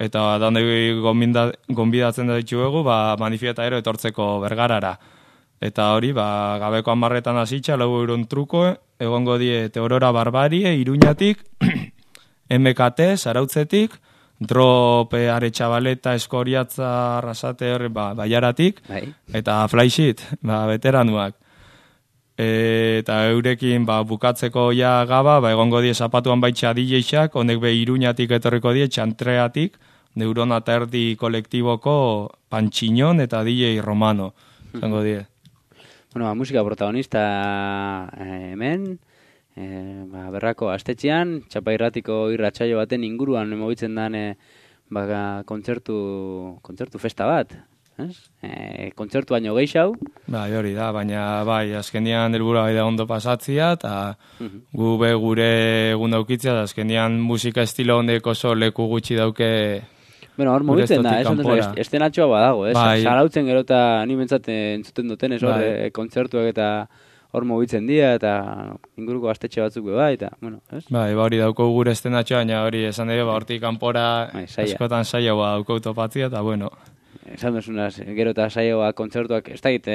eta danei gonbidatzen da ditugu, ba, manifietaero etortzeko Bergarara. Eta hori, ba, gabeko hamarretan hasitza, lau euron truko, egongo die Aurora Barbarie, Iruñatik, M K T, Zarautzetik, Drop, Aretxabaleta, Eskoriatza, Arrasate, hori, ba, Baiaratik, Bai. eta Flyshit, ba, veteranuak. E, eta eurekin ba, bukatzeko ja gaba, ba, egongo die zapatuan baitxa D J-xak, honek be Iruñatik etorriko die, Txantreatik, Neurona eta Erdi kolektiboko Pantxinon eta D J Romano, zango die. Bueno, ba, musika protagonista eh, hemen, eh, ba, berrako astetxean, txapairratiko irratsaio baten inguruan mogitzen den eh, ba, kontzertu, kontzertu festa bat. Ez? E, kontzertu baino geixau. Bai, hori da, baina bai, azkenian helburua bai da ondo pasatzia, eta gu be gure egun daukitzia, da azkenian musika estilo honek oso leku gutxi dauke. Bueno, hor mugitzen da, ez? Estenatxoa badago, ez? Bai. Zarautzen gero eta ni bentsat entzuten duten, ez? Hor, Bai. kontzertuak eta hor mugitzen dira, eta inguruko gaztetxe batzuk be bai, eta, bueno, ez? Bai, ba hori dauko gure estenatxoa, baina hori esan dugu, ba hortik kanpora Bai, saia. askotan saia ba dauko topatzia, eta bueno. Esan duzunaz, gero eta saioak, kontzertuak, ez da egite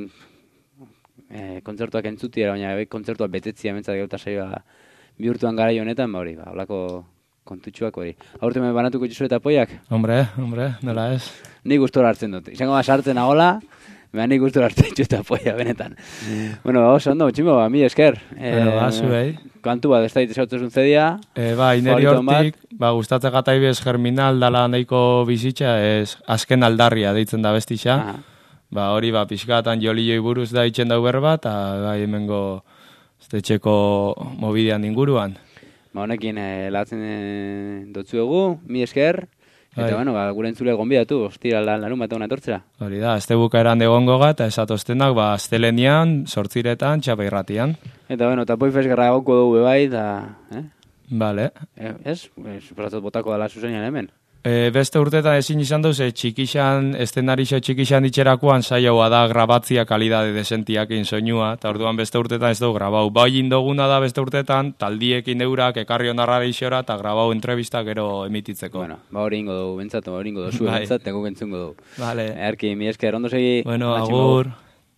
e, kontzertuak entzutiera, baina bai, kontzertuak betetzia mentzat gero eta saioa bihurtuan garai honetan, ba hori, ba, holako kontutxuak hori. Aurte me banatuko txuzu eta poiak? Hombre, hombre, nola ez. Nik gustora hartzen dut. Izango ba sartzen agola, baina nik gustora hartzen txu eta poia, benetan. Bueno, ba, oso ondo, tximo, ba, mi esker. Bueno, ba, zuei. Kantu bat, ez da egite zautzezun zedia. E, ba, ineri hortik, ba, gustatze gata ibez germinal dala nahiko bizitza, ez azken aldarria deitzen da bestixa. Aha. Ba, hori, ba, pixkatan jolioi buruz da itxen dau berba, eta bai, hemengo estetxeko mobidean inguruan. Ba, honekin eh, latzen eh, dotzuegu, mi esker. Eta, Bai. bueno, ba, gure entzule gonbidatu, ostira larun bat hona etortzera. Hori da, azte bukaeran egongo ga, eta esatoztenak, ba, astelenian, sortziretan, txapairratian. Eta, bueno, eta poifes gerra gauko dugu bebai, eta, eh? Bale. Eh, ez? Eh, Suposatzot botako dala zuzenean hemen. E, beste urtetan ezin izan duz, e, txikixan, estenarixo txikixan ditxerakoan saioa da grabatzia kalidade desentiakin soinua, eta orduan beste urtetan ez dugu grabau. Bai indoguna da beste urtetan, taldiekin eurak, ekarri ondarrara isora, eta grabau entrevista gero emititzeko. Bueno, ba hori ingo dugu, bentsat, ba hori ingo dugu, Bai. bentsat, tegu entzungo dugu. Vale. Erki, mi esker, ondo segi. Bueno, Ona, tximo. agur.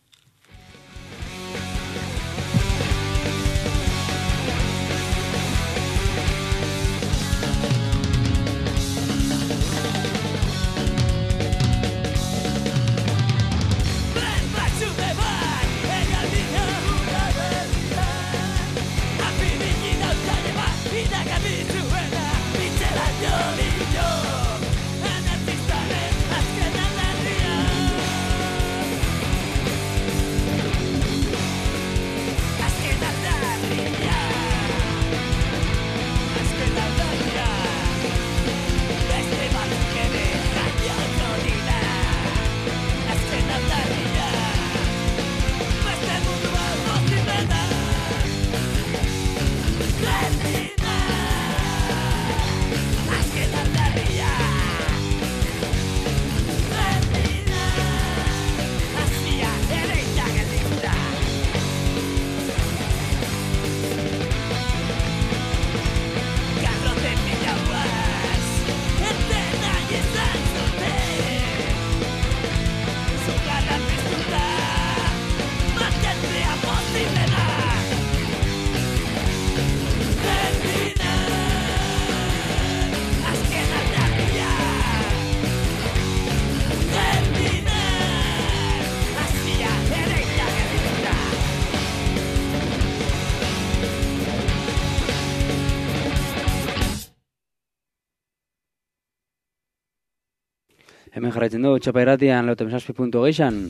Hemen jarraitzen du, txapairatian, lautem saspi puntu geixan.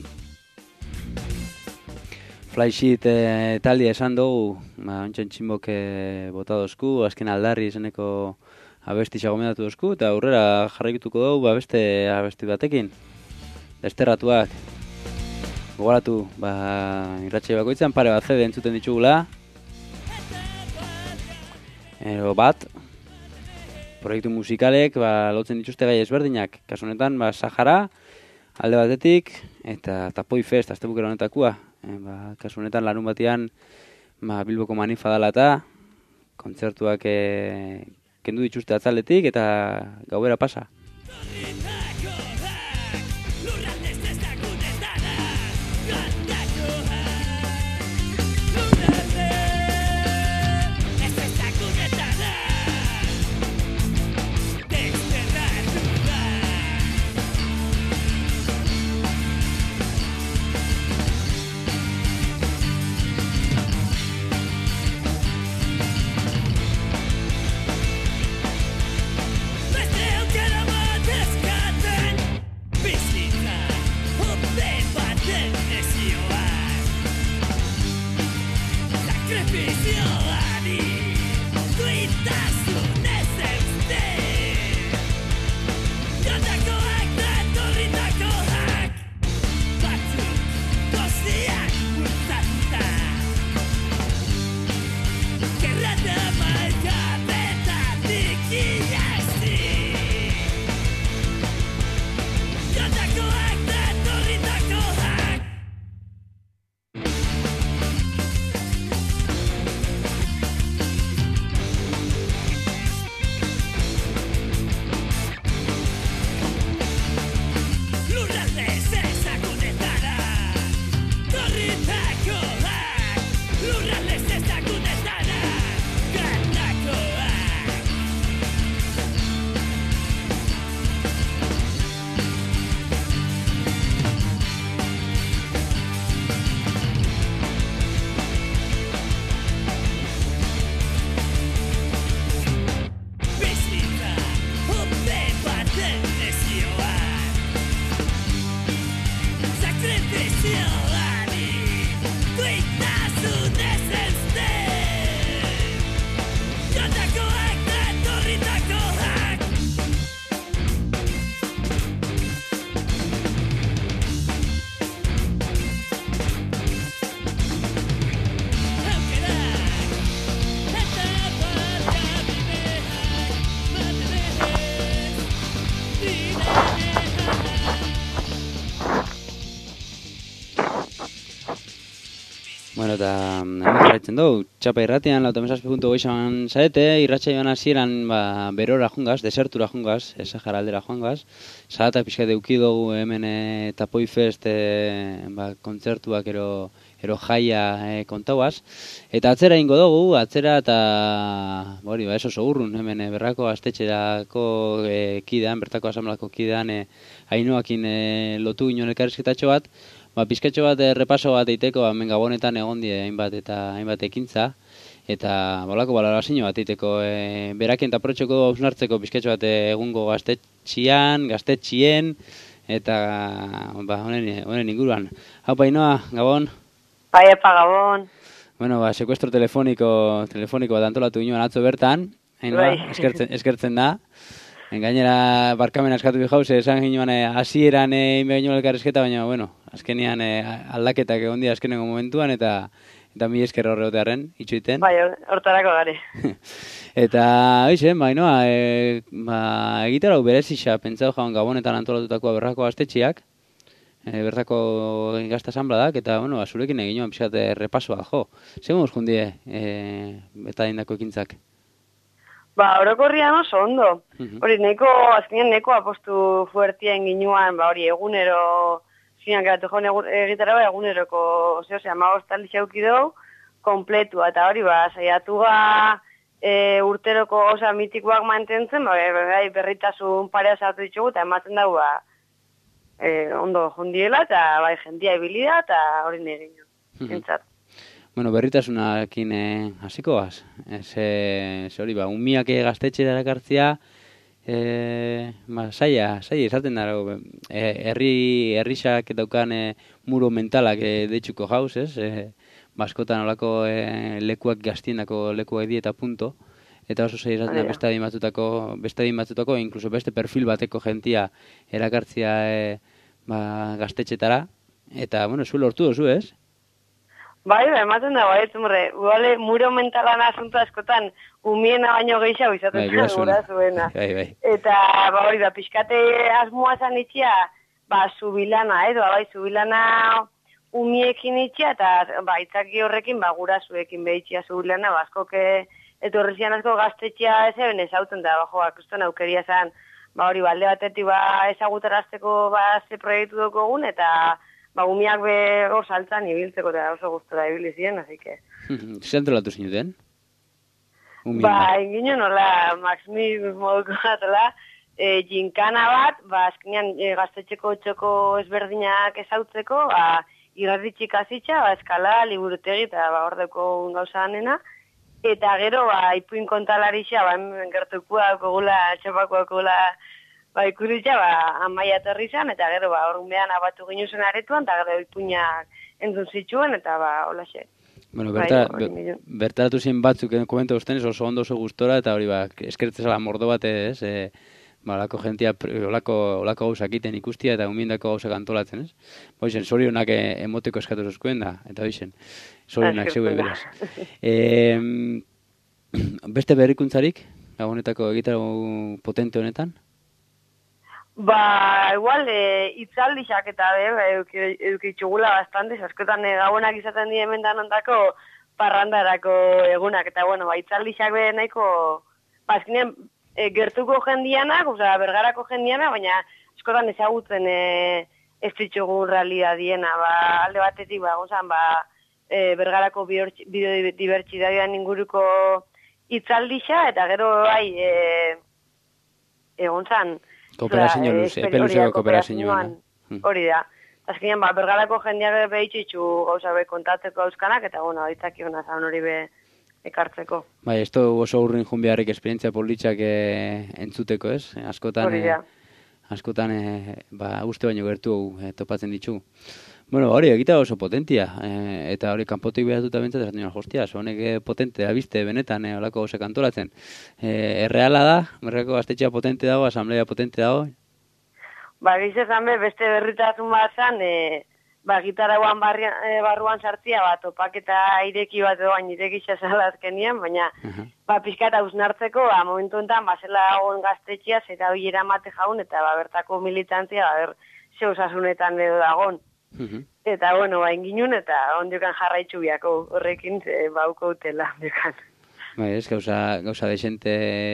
Flysheet e, taldia esan dugu, ba, ontsen tximbok e, bota dozku, azken aldarri izeneko abesti xagomendatu dozku, eta aurrera jarraituko dugu, ba, beste abesti batekin. Desterratuak. Gogoratu, ba, irratxe bakoitzan, pare bat zede entzuten ditugula. Ero bat, proiektu musikalek, ba, lotzen dituzte gai ezberdinak. Kasu honetan, ba, Sahara, alde batetik, eta Tapoi Fest, azte bukera honetakua. E, ba, kasu honetan, larun batean, ba, Bilboko Manifa dala eta kontzertuak e, kendu dituzte atzaletik, eta gauera pasa. Bueno, eta hemen jarraitzen dugu, txapa irratian, lauta mesazpi puntu goizan zaete, irratsaioan hasieran ba, berora jungaz, desertura jungaz, Sahara aldera jungaz, salatak pixka deuki dugu hemen e, Tapoi Fest e, ba, kontzertuak ero, ero jaia e, kontauaz, eta atzera ingo dugu, atzera eta, bori, ba, eso urrun, hemen e, berrako astetxerako e, kidean, bertako asamblako kidean, e, Ainoakin e, lotu ginen elkarrizketatxo bat, ba, pizkatxo bat e, repaso bat eiteko, hemen Gabonetan egon die hainbat eta hainbat ekintza, eta bolako balorazio bat eiteko e, berakien eta protxoko hausnartzeko pizkatxo bat egungo gaztetxian, gaztetxien, eta ba, honen, honen inguruan. Hau Ainoa, Gabon? Bai, epa, Gabon. Bueno, ba, sekuestro telefoniko, telefoniko bat antolatu ginoan atzo bertan, Ainoa, eskertzen, eskertzen da. Gainera, barkamen askatu bi jauze, esan ginoan hasieran e, inbe ginoan elkarrezketa, baina, bueno, azkenian e, aldaketak egon dira azkenengo momentuan, eta eta mi esker horreotearen, itxuiten. Bai, hortarako gare. Eta, oizen, bainoa, e, ba, egitarau berezisa, pentsau jaun Gabonetan antolatutakoa berrako gaztetxiak, e, bertako gazta asanbladak, eta, bueno, zurekin egin joan pixat repasoa, jo. Segun jundie, e, eta indako ekintzak? Ba, orokorrian oso ondo. Hori, neko, azkenean neko apostu fuertien ginuan, ba, hori, egunero, zinan geratu joan egitara, ba, eguneroko, ose, ose, ama hostaldi xauki dugu, kompletua, eta hori, ba, saiatu ga, e, urteroko osa mitikoak mantentzen, ba, bai, berritasun parea sartu ditugu, eta ematen dago, ba, e, ondo jondiela, eta, bai, jendia ibilida, eta hori nire gino, entzat. Bueno, berritasunakin eh, hasiko gaz. Ze hori ba, umiak gaztetxera erakartzea, eh, ba, saia, saia izaten dara, eh, herri, herrisak daukan eh, muro mentalak eh, deitzuko jauz, ez? Eh, baskotan olako eh, lekuak gaztiendako lekuak di eta punto. Eta oso saia izaten da beste adin batzutako, beste adin batzutako, inkluso beste perfil bateko jentia erakartzea eh, ba, gaztetxetara. Eta, bueno, zu lortu dozu, ez? Bai, bai, ematen da, bai, etzumre, guale, muro mentalan asunto askotan, umiena baino gehiago izaten bai, gura zuena. Bai, bai. Eta, ba, hori da, pixkate asmoa zan itxia, ba, zubilana, edo, bai, zubilana umiekin itxia, eta, ba, itzaki horrekin, ba, gura zuekin behitxia zubilana, ba, askoke, etorri zian asko gaztetxia ez eben ezauten da, ba, joa, kuston aukeria zan, ba hori balde batetik ba ezagutarazteko ba ze proiektu dukogun eta ba umiak be hor saltzan ibiltzeko eta oso gustora ibili ziren, así que Zentrolatu zinuten? Ba, inginen nola, Maxmi moduko batela, e, jinkana bat, ba, azkenean e, gaztetxeko txoko ezberdinak ezautzeko, ba, irratitxik azitxa, ba, eskala, liburutegi, eta ba, ordeko gauza hanena, eta gero, ba, ipuin kontalarixa, ba, hemen gertukua okogula, txapako okogula, ba, ikuritxa, ba, amaia aterri zan, eta gero, ba, orgumean abatu ginuzen aretuan, eta gero ipuinak entzun zituen, eta ba, holaxe. Bueno, berta, bertaratu zien batzuk komenta ustenez oso ondo oso gustora, eta hori ba, eskertzezala mordo bat ez, e, ba, olako gentia, olako, olako gauzak iten ikustia, eta umiendako gauzak antolatzen, ez? Boizen, zorionak emoteko eskatu zuzkuen da, eta boizen, zorionak zeue beraz. E, beste berrikuntzarik, gabonetako egitarago potente honetan? Ba, igual, e, itzaldixak eta be, eukitxugula bastante, askotan e, gabonak izaten di hemen danondako parrandarako egunak, eta bueno, ba, itzaldixak be nahiko, ba, azkenean, e, gertuko jendianak, oza, bergarako jendiana, baina askotan ezagutzen e, ez ditxugun realidadiena, ba, alde batetik, ba, gozan, ba, e, bergarako biodibertsidadian inguruko itzaldixa, eta gero, bai, e, egon zan, Kooperazio luz, epe luzeko kooperazioan. Hori da. Azkenean, ba, bergarako jendeak behitxitxu gauza be kontatzeko euskanak, eta bueno, ditzak iona zaun hori be ekartzeko. Bai, esto oso urrin jun beharrik esperientzia politxak eh, entzuteko, ez? Askotan, eh, askotan eh, ba, uste baino gertu eh, topatzen ditzu. Bueno, hori, egita oso potentia, eh, eta hori kanpotik behatuta bentzat, esaten nioa, hostia, honek eh, potente da bizte, benetan, eh, olako gauzak antolatzen. Eh, erreala da, berreko gaztetxea potente dago, asamblea potente dago? Ba, gizezan be, beste berritasun bat zan, eh, ba, gitarauan e, barruan sartzia, ba, topaketa ireki bat doan, ireki xasala azkenien, baina, uh-huh. ba, pixka eta usnartzeko, ba, momentu enten, ba, zela dagoen gaztetxea, zeta hori eramate jaun, eta, ba, bertako militantzia, ba, ber, ze osasunetan edo dagoen. Uh-huh. Eta, bueno, ba, inginun, eta ondiokan jarraitzu biako horrekin, e, bauko utela, ondiokan. Bai, ez, gauza, gauza desente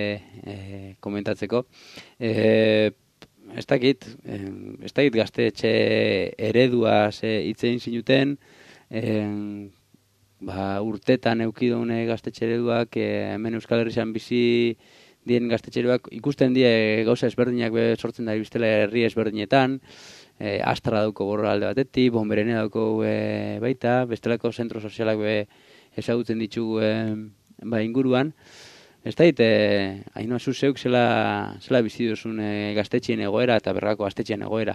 eh, komentatzeko. Eh, ez dakit, eh, ez dakit gaztetxe ereduaz hitzein zinuten, eh, ba, urtetan eukidune gaztetxe ereduak, eh, hemen Euskal Herrian bizi dien gaztetxeroak ikusten die gauza ezberdinak be sortzen da biztela herri ezberdinetan, e, Astra dauko borra alde batetik, Bonberene dauko e, baita, bestelako zentro sozialak be ezagutzen ditugu e, ba, inguruan. Ez da, e, haino azu zeuk zela, zela bizi duzun e, gaztetxien egoera eta berrako gaztetxien egoera.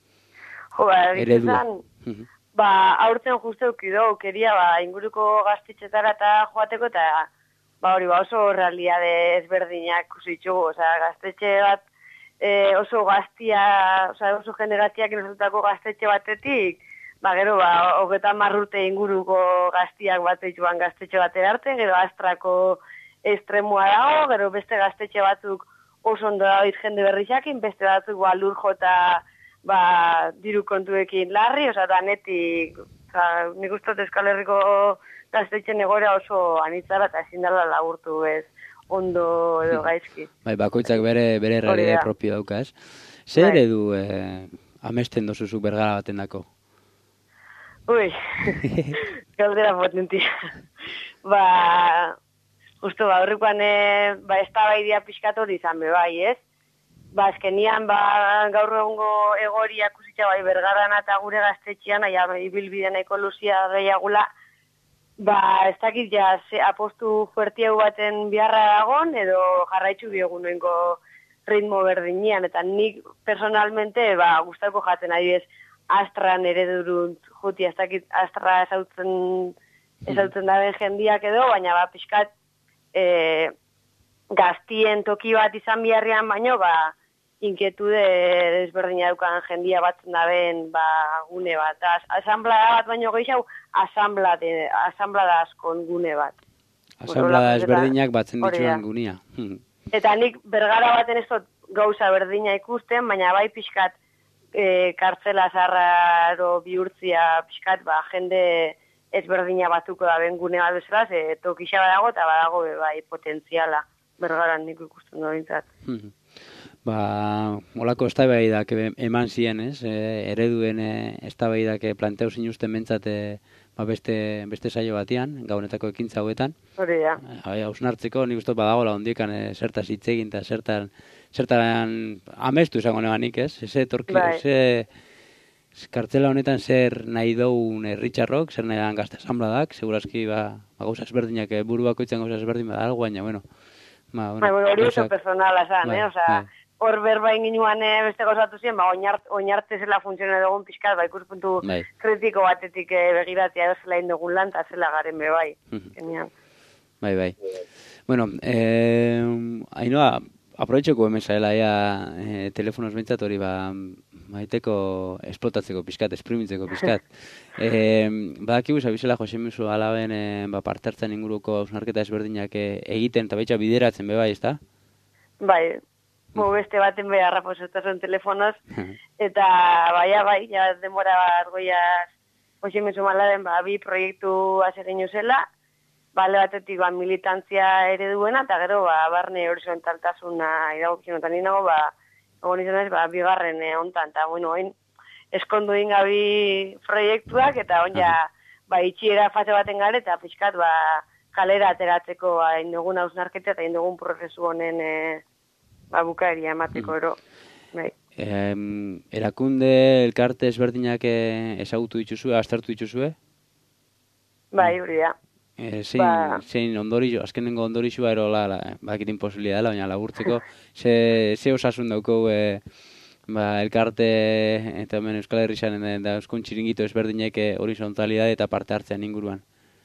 Jo, ba, egiten ba, aurten justu eukido, keria ba, inguruko gaztetxetara eta joateko eta ba hori, ba oso realiade ezberdinak kusitxugu, oza, gaztetxe bat e, oso gaztia, oza, oso generatziak inosutako gaztetxe batetik, ba gero, ba, hogetan marrurte inguruko gaztiak batetxuan gaztetxe batera arte, gero Astrako estremua dago, gero beste gaztetxe batzuk oso ondo dagoiz jende berrixakin, beste batzuk ba lur jota ba, diru kontuekin larri, oza, da netik, oza, nik ustot Euskal Herriko gaztetxen egoera oso anitzara eta ezin dela laburtu ez ondo edo gaizki. Bai, bakoitzak bere bere realidade propio dauka, ez? Zer eredu eh, amesten dozuzu bergara baten dako? Ui, galdera potentia. ba, justo, ba, horrikoan, e, ba, ez da baidia pixkatori izan be, bai, ez? Ba, azkenian, ba, gaur egungo egori akusitza, bai, bergaran eta gure gaztetxian, aia, ibilbide nahiko luzia gehiagula, ba, ez dakit ja, ze, apostu fuertiago baten biharra dagon, edo jarraitzu biogun noinko ritmo berdinian, eta nik personalmente, ba, gustako jaten adibidez, Astran eredurunt juti, ez dakit Astra ezautzen, ezautzen daben jendiak edo, baina ba, pixkat e, gaztien toki bat izan biharrian baino, ba, inkietude desberdina dukan jendia batzen daben ba, gune bat. Asamblada bat baino gehiago, asamblada, asamblada askon gune bat. Asamblada ezberdinak batzen dituen gunia. Eta nik bergara baten ez dut gauza berdina ikusten, baina bai pixkat e, kartzela zarraro bihurtzia pixkat, ba, jende ezberdina batuko da ben gune bat bezala, ze tokisa badago eta badago bai potentziala bergaran nik ikusten doa bintzat. ba, olako eztabaidak eman ziren, ez? E, ereduen e, eztabaidak planteu zinuzten mentzat e, ba beste, beste saio batean, gaunetako ekintza hauetan. Hori da. Bai, hausnartzeko, nik uste badagoela ondikan e, zertaz hitz egin eta zertan, zertan amestu izango neganik, ez? Eze torki, Bai. eze kartzela honetan zer nahi doun herritxarrok, zer nahi dan gazte asambladak, segurazki ba, ba gauza ezberdinak e, buru bakoitzan gauza ezberdin bada algo, baina, bueno. Ba, bueno, Bai, bueno, hori oso gauzak- personala zan, Bai, eh? Osea, bai. hor berba inginuan eh, beste gozatu ziren, ba, oinart, oinarte zela funtzionen dugun pixkat, ba, ikuspuntu Bai. kritiko batetik eh, begiratzea edo zela indogun lan, eta zela garen be bai. Mhm. Genial. Bai, bai. Bueno, eh, Ainhoa, aprobetxeko hemen zaela ea eh, telefonoz bintzat hori ba, maiteko esplotatzeko pixkat, esprimitzeko pixkat. eh, badakigu zabizela Jose Misu alaben eh, ba, parte hartzen inguruko hausnarketa ezberdinak eh, egiten eta baitxa bideratzen be bai, ezta? Bai, mo beste baten beharra posutasun telefonoz, eta baia bai, ja denbora argoiaz, Jose Misu Malaren, ba, bi proiektu azegin zela, bale batetik ba, militantzia ere duena, eta gero ba, barne horizontaltasuna idagokien otan nago, ba, egon izan ez, ba, bigarren eh, ontan, eta bueno, oin, eskondu ingabi proiektuak, eta on ja, ba, itxiera fase baten gare, eta pixkat, ba, kalera ateratzeko, ba, indogun hausnarketa, eta indogun prozesu honen, e, ba, bukaeria emateko ero. Bai. Em, erakunde elkarte ezberdinak eh, ezagutu dituzue, aztertu dituzue? Bai, hori da. E, zein, Ba- zein ondorizo, azkenengo ondorizua ero la, la, bakitin posibilia dela, baina laburtzeko, ze, ze osasun dauko e, ba, elkarte eta hemen Euskal Herrian eta euskun txiringito ezberdinek e, horizontalidade eta parte hartzean inguruan.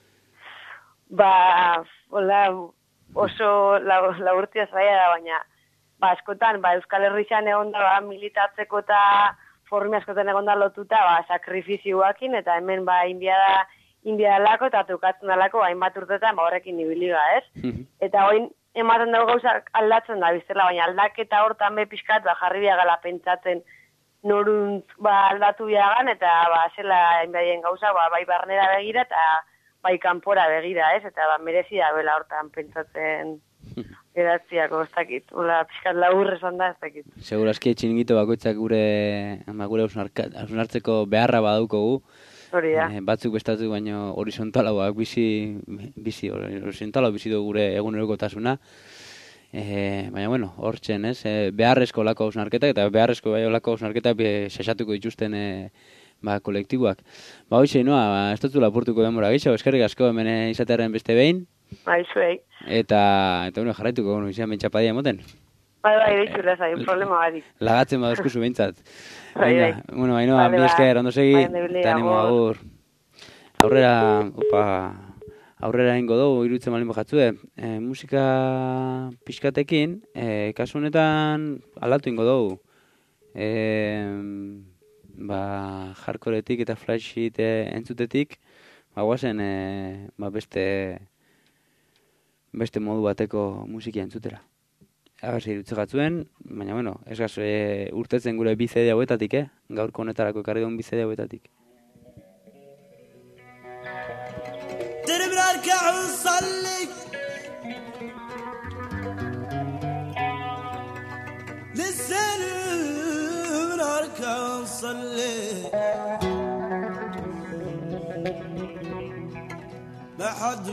Ba, hola, oso laburtzia zaila da, baina, ba, askotan, ba, Euskal Herrian egon da, ba, militatzeko eta formi askotan egon da lotuta, ba, sakrifizioakin, eta hemen, ba, inbiada, inbiadalako eta tukatzen dalako, hainbat urtetan, ba, horrekin ibiliga, ez? Eta oin, ematen dago gauzak aldatzen da, biztela, baina aldaketa hortan be pixkat, ba, jarri biagala pentsatzen noruntz, ba, aldatu biagan, eta, ba, zela, hainbadien gauza, ba, bai barnera begira, eta bai kanpora begira, ez? Eta, ba, merezi da bela hortan pentsatzen geratziako, ez dakit. Ola, pixkat laburre esan da, ez dakit. Segurazki txiringito bakoitzak gure, ama, gure hausnartzeko beharra badaukogu, Hori da. Eh, batzuk bestatu baino horizontalagoak bizi bizi horizontalagoak bizi dugu gure egunerokotasuna. Eh, baina bueno, hortzen, ez? Eh, beharrezko lako hausnarketak eta beharrezko bai lako hausnarketak sesatuko dituzten eh, ba kolektiboak. Ba hoize noa, ba, ez dut lapurtuko denbora gehiago, eskerrik asko hemen eh, izatearen beste behin. Bai, zuei. Eta eta bueno, jarraituko bueno, izan mentxapadia emoten. Bai, bai, deitu lezai, problema barik. Lagatzen badazkuzu behintzat. Bai, Venga, bai. bueno, Ainhoa, Vale, mi ba. esker, ondo segi, Bai, ondo ibili, eta animo agur. agur. Aurrera, opa, aurrera ingo dugu, iruditzen malin bajatzue. E, musika pixkatekin, e, kasu honetan aldatu ingo dugu. E, ba, hardcoretik eta flashit e, entzutetik, ba, guazen, e, ba, beste, beste modu bateko musiki entzutera. Agaz irutze gatzuen, baina, bueno, ez gaz e, urtetzen gure bi C D hauetatik, eh? Gaurko honetarako ekarri duen bi C D hauetatik. درب نركع ونصلي للسلم نركع ونصلي ما حد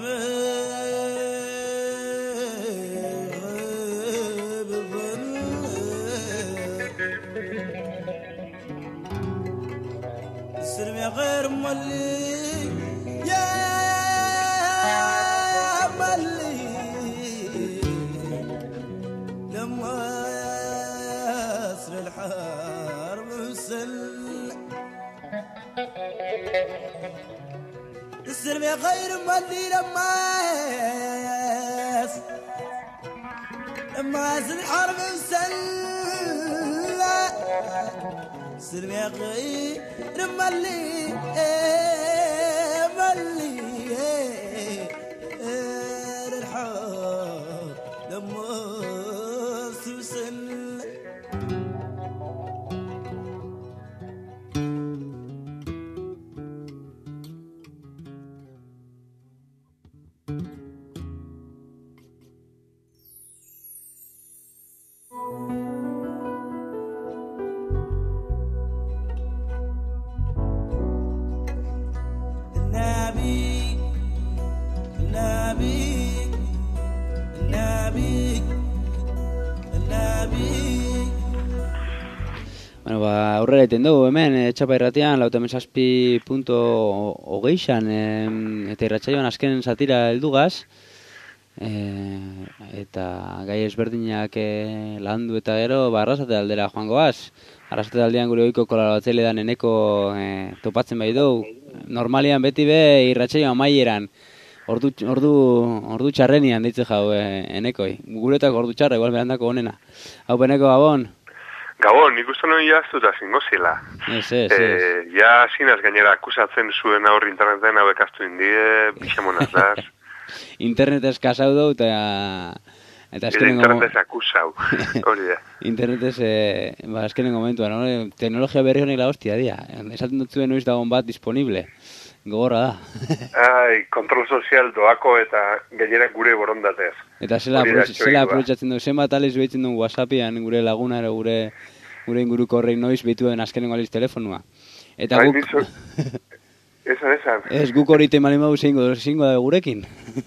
غيب الظل السلم يا غير مولي يا ملي لما يصل الحرب وسل السلم يا غير ملي لما يصل لما يصل الحرب وسل السلم يا غير ملي ملي الحار لما توصل Bueno, ba, aurrera iten dugu, hemen, e, txapa irratian, lauta mezazpi punto hogeixan, e, eta irratsaioan azken satira heldugaz, e, eta gai ezberdinak e, landu eta gero, ba, arrasate aldera joango goaz. Arrasate aldean gure oiko kolaboratzaile da eneko e, topatzen bai dugu. Normalian beti be irratsaio amaieran, ordu, ordu, ordu txarrenian ditze jau e, enekoi. Guretako ordu txarra, igual berandako honena. Hau peneko Gabon. Gabon, nik uste noin jaztuta zingo zila. Ez, ez, ez. E, ja zinaz gainera akusatzen zuen aurri interneten hau ekastu indie, bixamonaz daz. Internetez kasau dut, eta... Eta azkenengo... Internetez akusau, hori da. Internetez, e, ba, azkenengo momentuan, no? Teknologia berri honek la hostia, dia. Esaten dut zuen noiz dagoen bat disponible. Gogorra da. Ai, kontrol sozial doako eta gainera gure borondatez. Eta zela aprobetxatzen dugu, zenbat aliz behitzen dugu WhatsAppian gure laguna, ero gure, gure inguruko horrein noiz behituen azkenengo aliz telefonua. Eta Ai, guk... Nizo... esan, esan. Ez, guk hori temalim hau zeingo, zeingo da gurekin.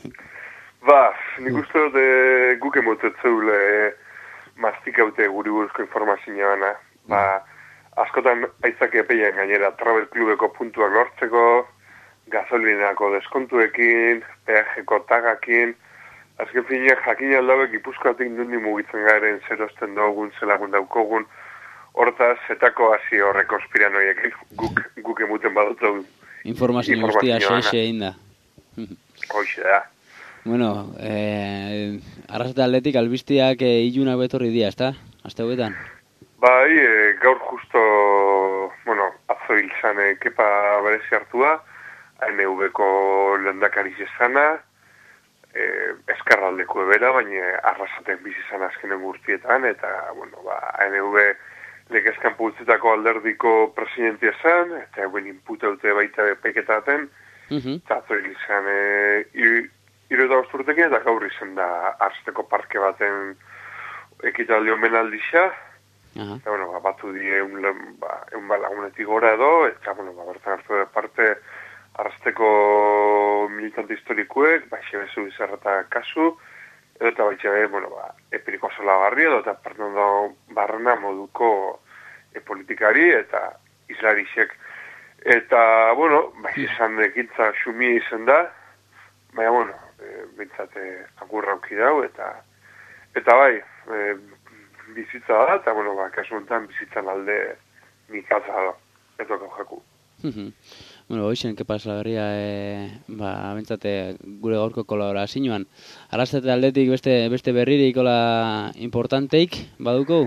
Ba, nik uste dut e, guk emotetzeule e, mastikaute guri buruzko informazioa bana. Ba, askotan aitzak epeian gainera Travel Clubeko puntuak lortzeko, gasolinako deskontuekin, peajeko tagakin, azken finean jakin aldauek Gipuzkoatik nundi mugitzen garen zerosten dugun, zelagun daukogun, hortaz, zetako hasi horre konspiranoiekin, guk, guk emuten badut dugu. Informazio guztia xe-xe egin da. Hoxe da. Bueno, eh, arrasate atletik albistiak eh, ilunak betorri dira, ezta? Aste hauetan? Bai, e, gaur justo, bueno, atzo hil zan e, kepa berezi hartua, A N V-ko lehendakari zezana, e, eskarraldeko ebera, baina arrasaten bizi zan azkenen urtietan, eta, bueno, ba, A N V legezkan putzetako alderdiko presidentia zan, eta eguen inputa dute baita peketaten, Uh-huh. eta atzo hil zan, e, iru eta bosturtekin, eta gaur izan da Arsteko parke baten ekitaldi omenaldixa, Aha. eta, bueno, ba, batu die eun, ba, eun ba lagunetik gora edo, eta, bueno, ba, bertan hartu de parte Arrasteko militante historikuek, ba, xebezu izarrata kasu, edo eta baitxe, bueno, ba, epiriko zola barri edo, eta Fernando Barrena moduko e, politikari, eta islarixek. Eta, bueno, ba, izan ekintza xumi izan da, baina, bueno, e, bintzate agurra auki dau, eta, eta bai, e, bizitza da, eta, bueno, ba, kasu honetan bizitzan alde mikatza da, eto jaku. Bueno, hoxen, que pasa berria, e, ba, bentsate gure gaurko kolaborazioan. Arrastate aldetik beste beste berririk ola importanteik baduko?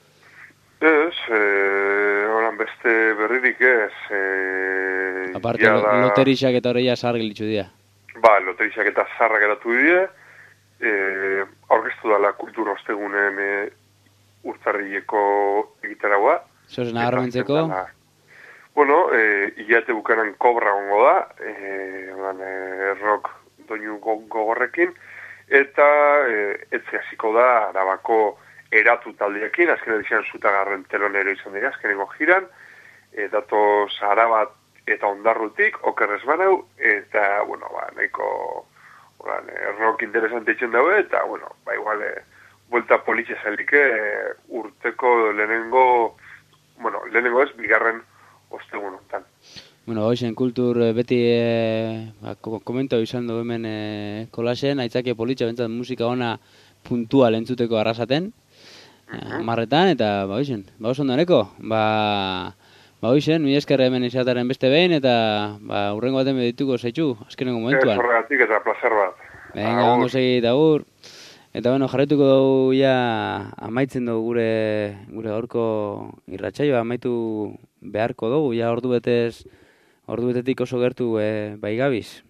Ez, e, horan beste berririk ez. E, Aparte, da, loterixak eta horreia sarri litzu dira. Ba, loterixak eta zarrak eratu dira. E, aurkeztu dala kultur ostegunen e, urtarrileko egitaragoa. Zozen agarmentzeko? Bueno, e, hilate bukanan kobra gongo da, e, e, rock doinu gogorrekin, eta e, etze hasiko da Arabako eratu taldeekin, azken edizan zutagarren telonero izan dira, azkenengo jiran, e, datoz Arabat eta Ondarrutik, okerrez banau, eta, bueno, ba, nahiko oran, e, rock interesante itxen daue, eta, bueno, ba, igual, e, buelta politxe zalike, e, urteko lehenengo, bueno, lehenengo ez, bigarren ostegun honetan. Bueno, hoxen kultur beti e, ba, komento izan du hemen e, kolasen, aitzake politxa bentsat musika ona puntual entzuteko arrasaten, uh-huh. marretan, eta ba hoxen, ba oso ondoneko, ba, ba hoxen, mi esker hemen izataren beste behin, eta ba urrengo baten bedituko zaitxu, azkenengo momentuan. Ez horregatik eta placer bat. Venga, ondo segi eta gur. Eta bueno, jarretuko dugu ja amaitzen dugu gure gure gaurko irratsaioa amaitu beharko dugu, ja ordu betez, ordu betetik oso gertu e, bai gabiz.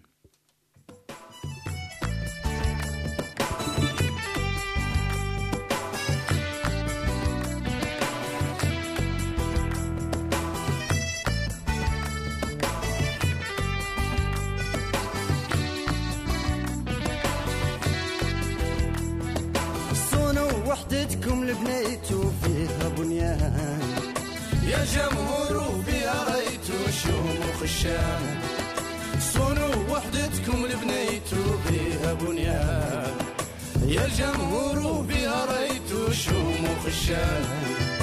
وحدتكم لبنيتوا فيها بنيان يا جمهور بها ريتوا شموخ الشام صونوا وحدتكم لبنيتوا فيها بنيان يا جمهور بها ريتوا شموخ الشام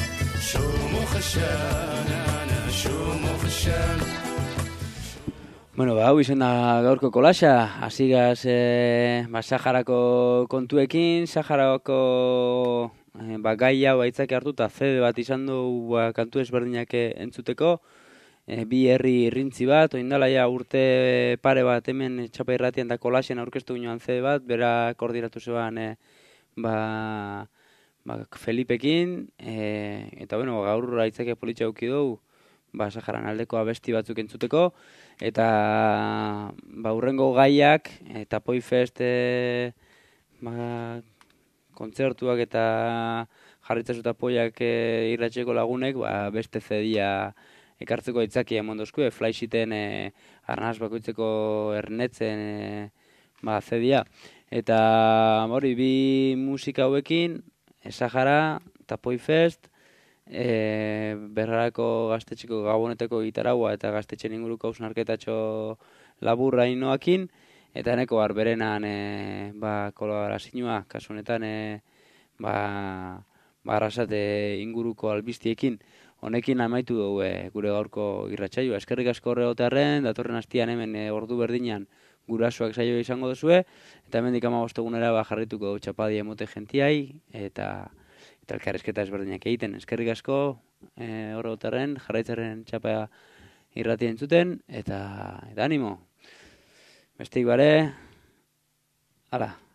شومو خشان أنا شومو خشان. Bueno, ba, hau izan da gaurko kolaxa, hasi gaz e, ba, Saharako kontuekin, Saharako e, ba, gai hau aitzaki hartuta zede bat izan du ba, kantu ezberdinak entzuteko, e, bi herri irrintzi bat, oindala ja urte pare bat hemen Txapa Irratian da kolaxen aurkeztu ginoan zede bat, bera koordinatu zeban e, ba, ba, Felipekin, e, eta bueno, gaur aitzaki politxa auki dugu, ba, Saharan aldeko abesti batzuk entzuteko, eta ba, urrengo gaiak, eta Poifest e, ba, kontzertuak eta jarritzazuta poiak e, irratxeko lagunek, ba, beste zedia ekartzeko aitzaki emondozku, e, Flysheeten e, arnaz bakoitzeko ernetzen e, ba, zedia. Eta hori bi musika hauekin, e, Sahara eta Poifest, E, berrarako gaztetxeko gaboneteko gitaragua eta gaztetxen inguruko hausnarketatxo laburra inoakin, eta eneko barberenan e, ba, kolaborazioa, kasu honetan e, ba, ba, arrasate inguruko albistiekin. Honekin amaitu dugu e, gure gaurko irratsaioa. Eskerrik asko horregotearren, datorren hastian hemen e, ordu berdinan gurasoak saioa izango duzue, eta hemen dikama bostegunera ba, jarrituko txapadi emote gentiai, eta eta elkarrizketa ezberdinak egiten. Eskerrik asko, e, horregotarren, jarraitzaren Txapa Irratia entzuten, eta, eta animo. Besteik bare, ala.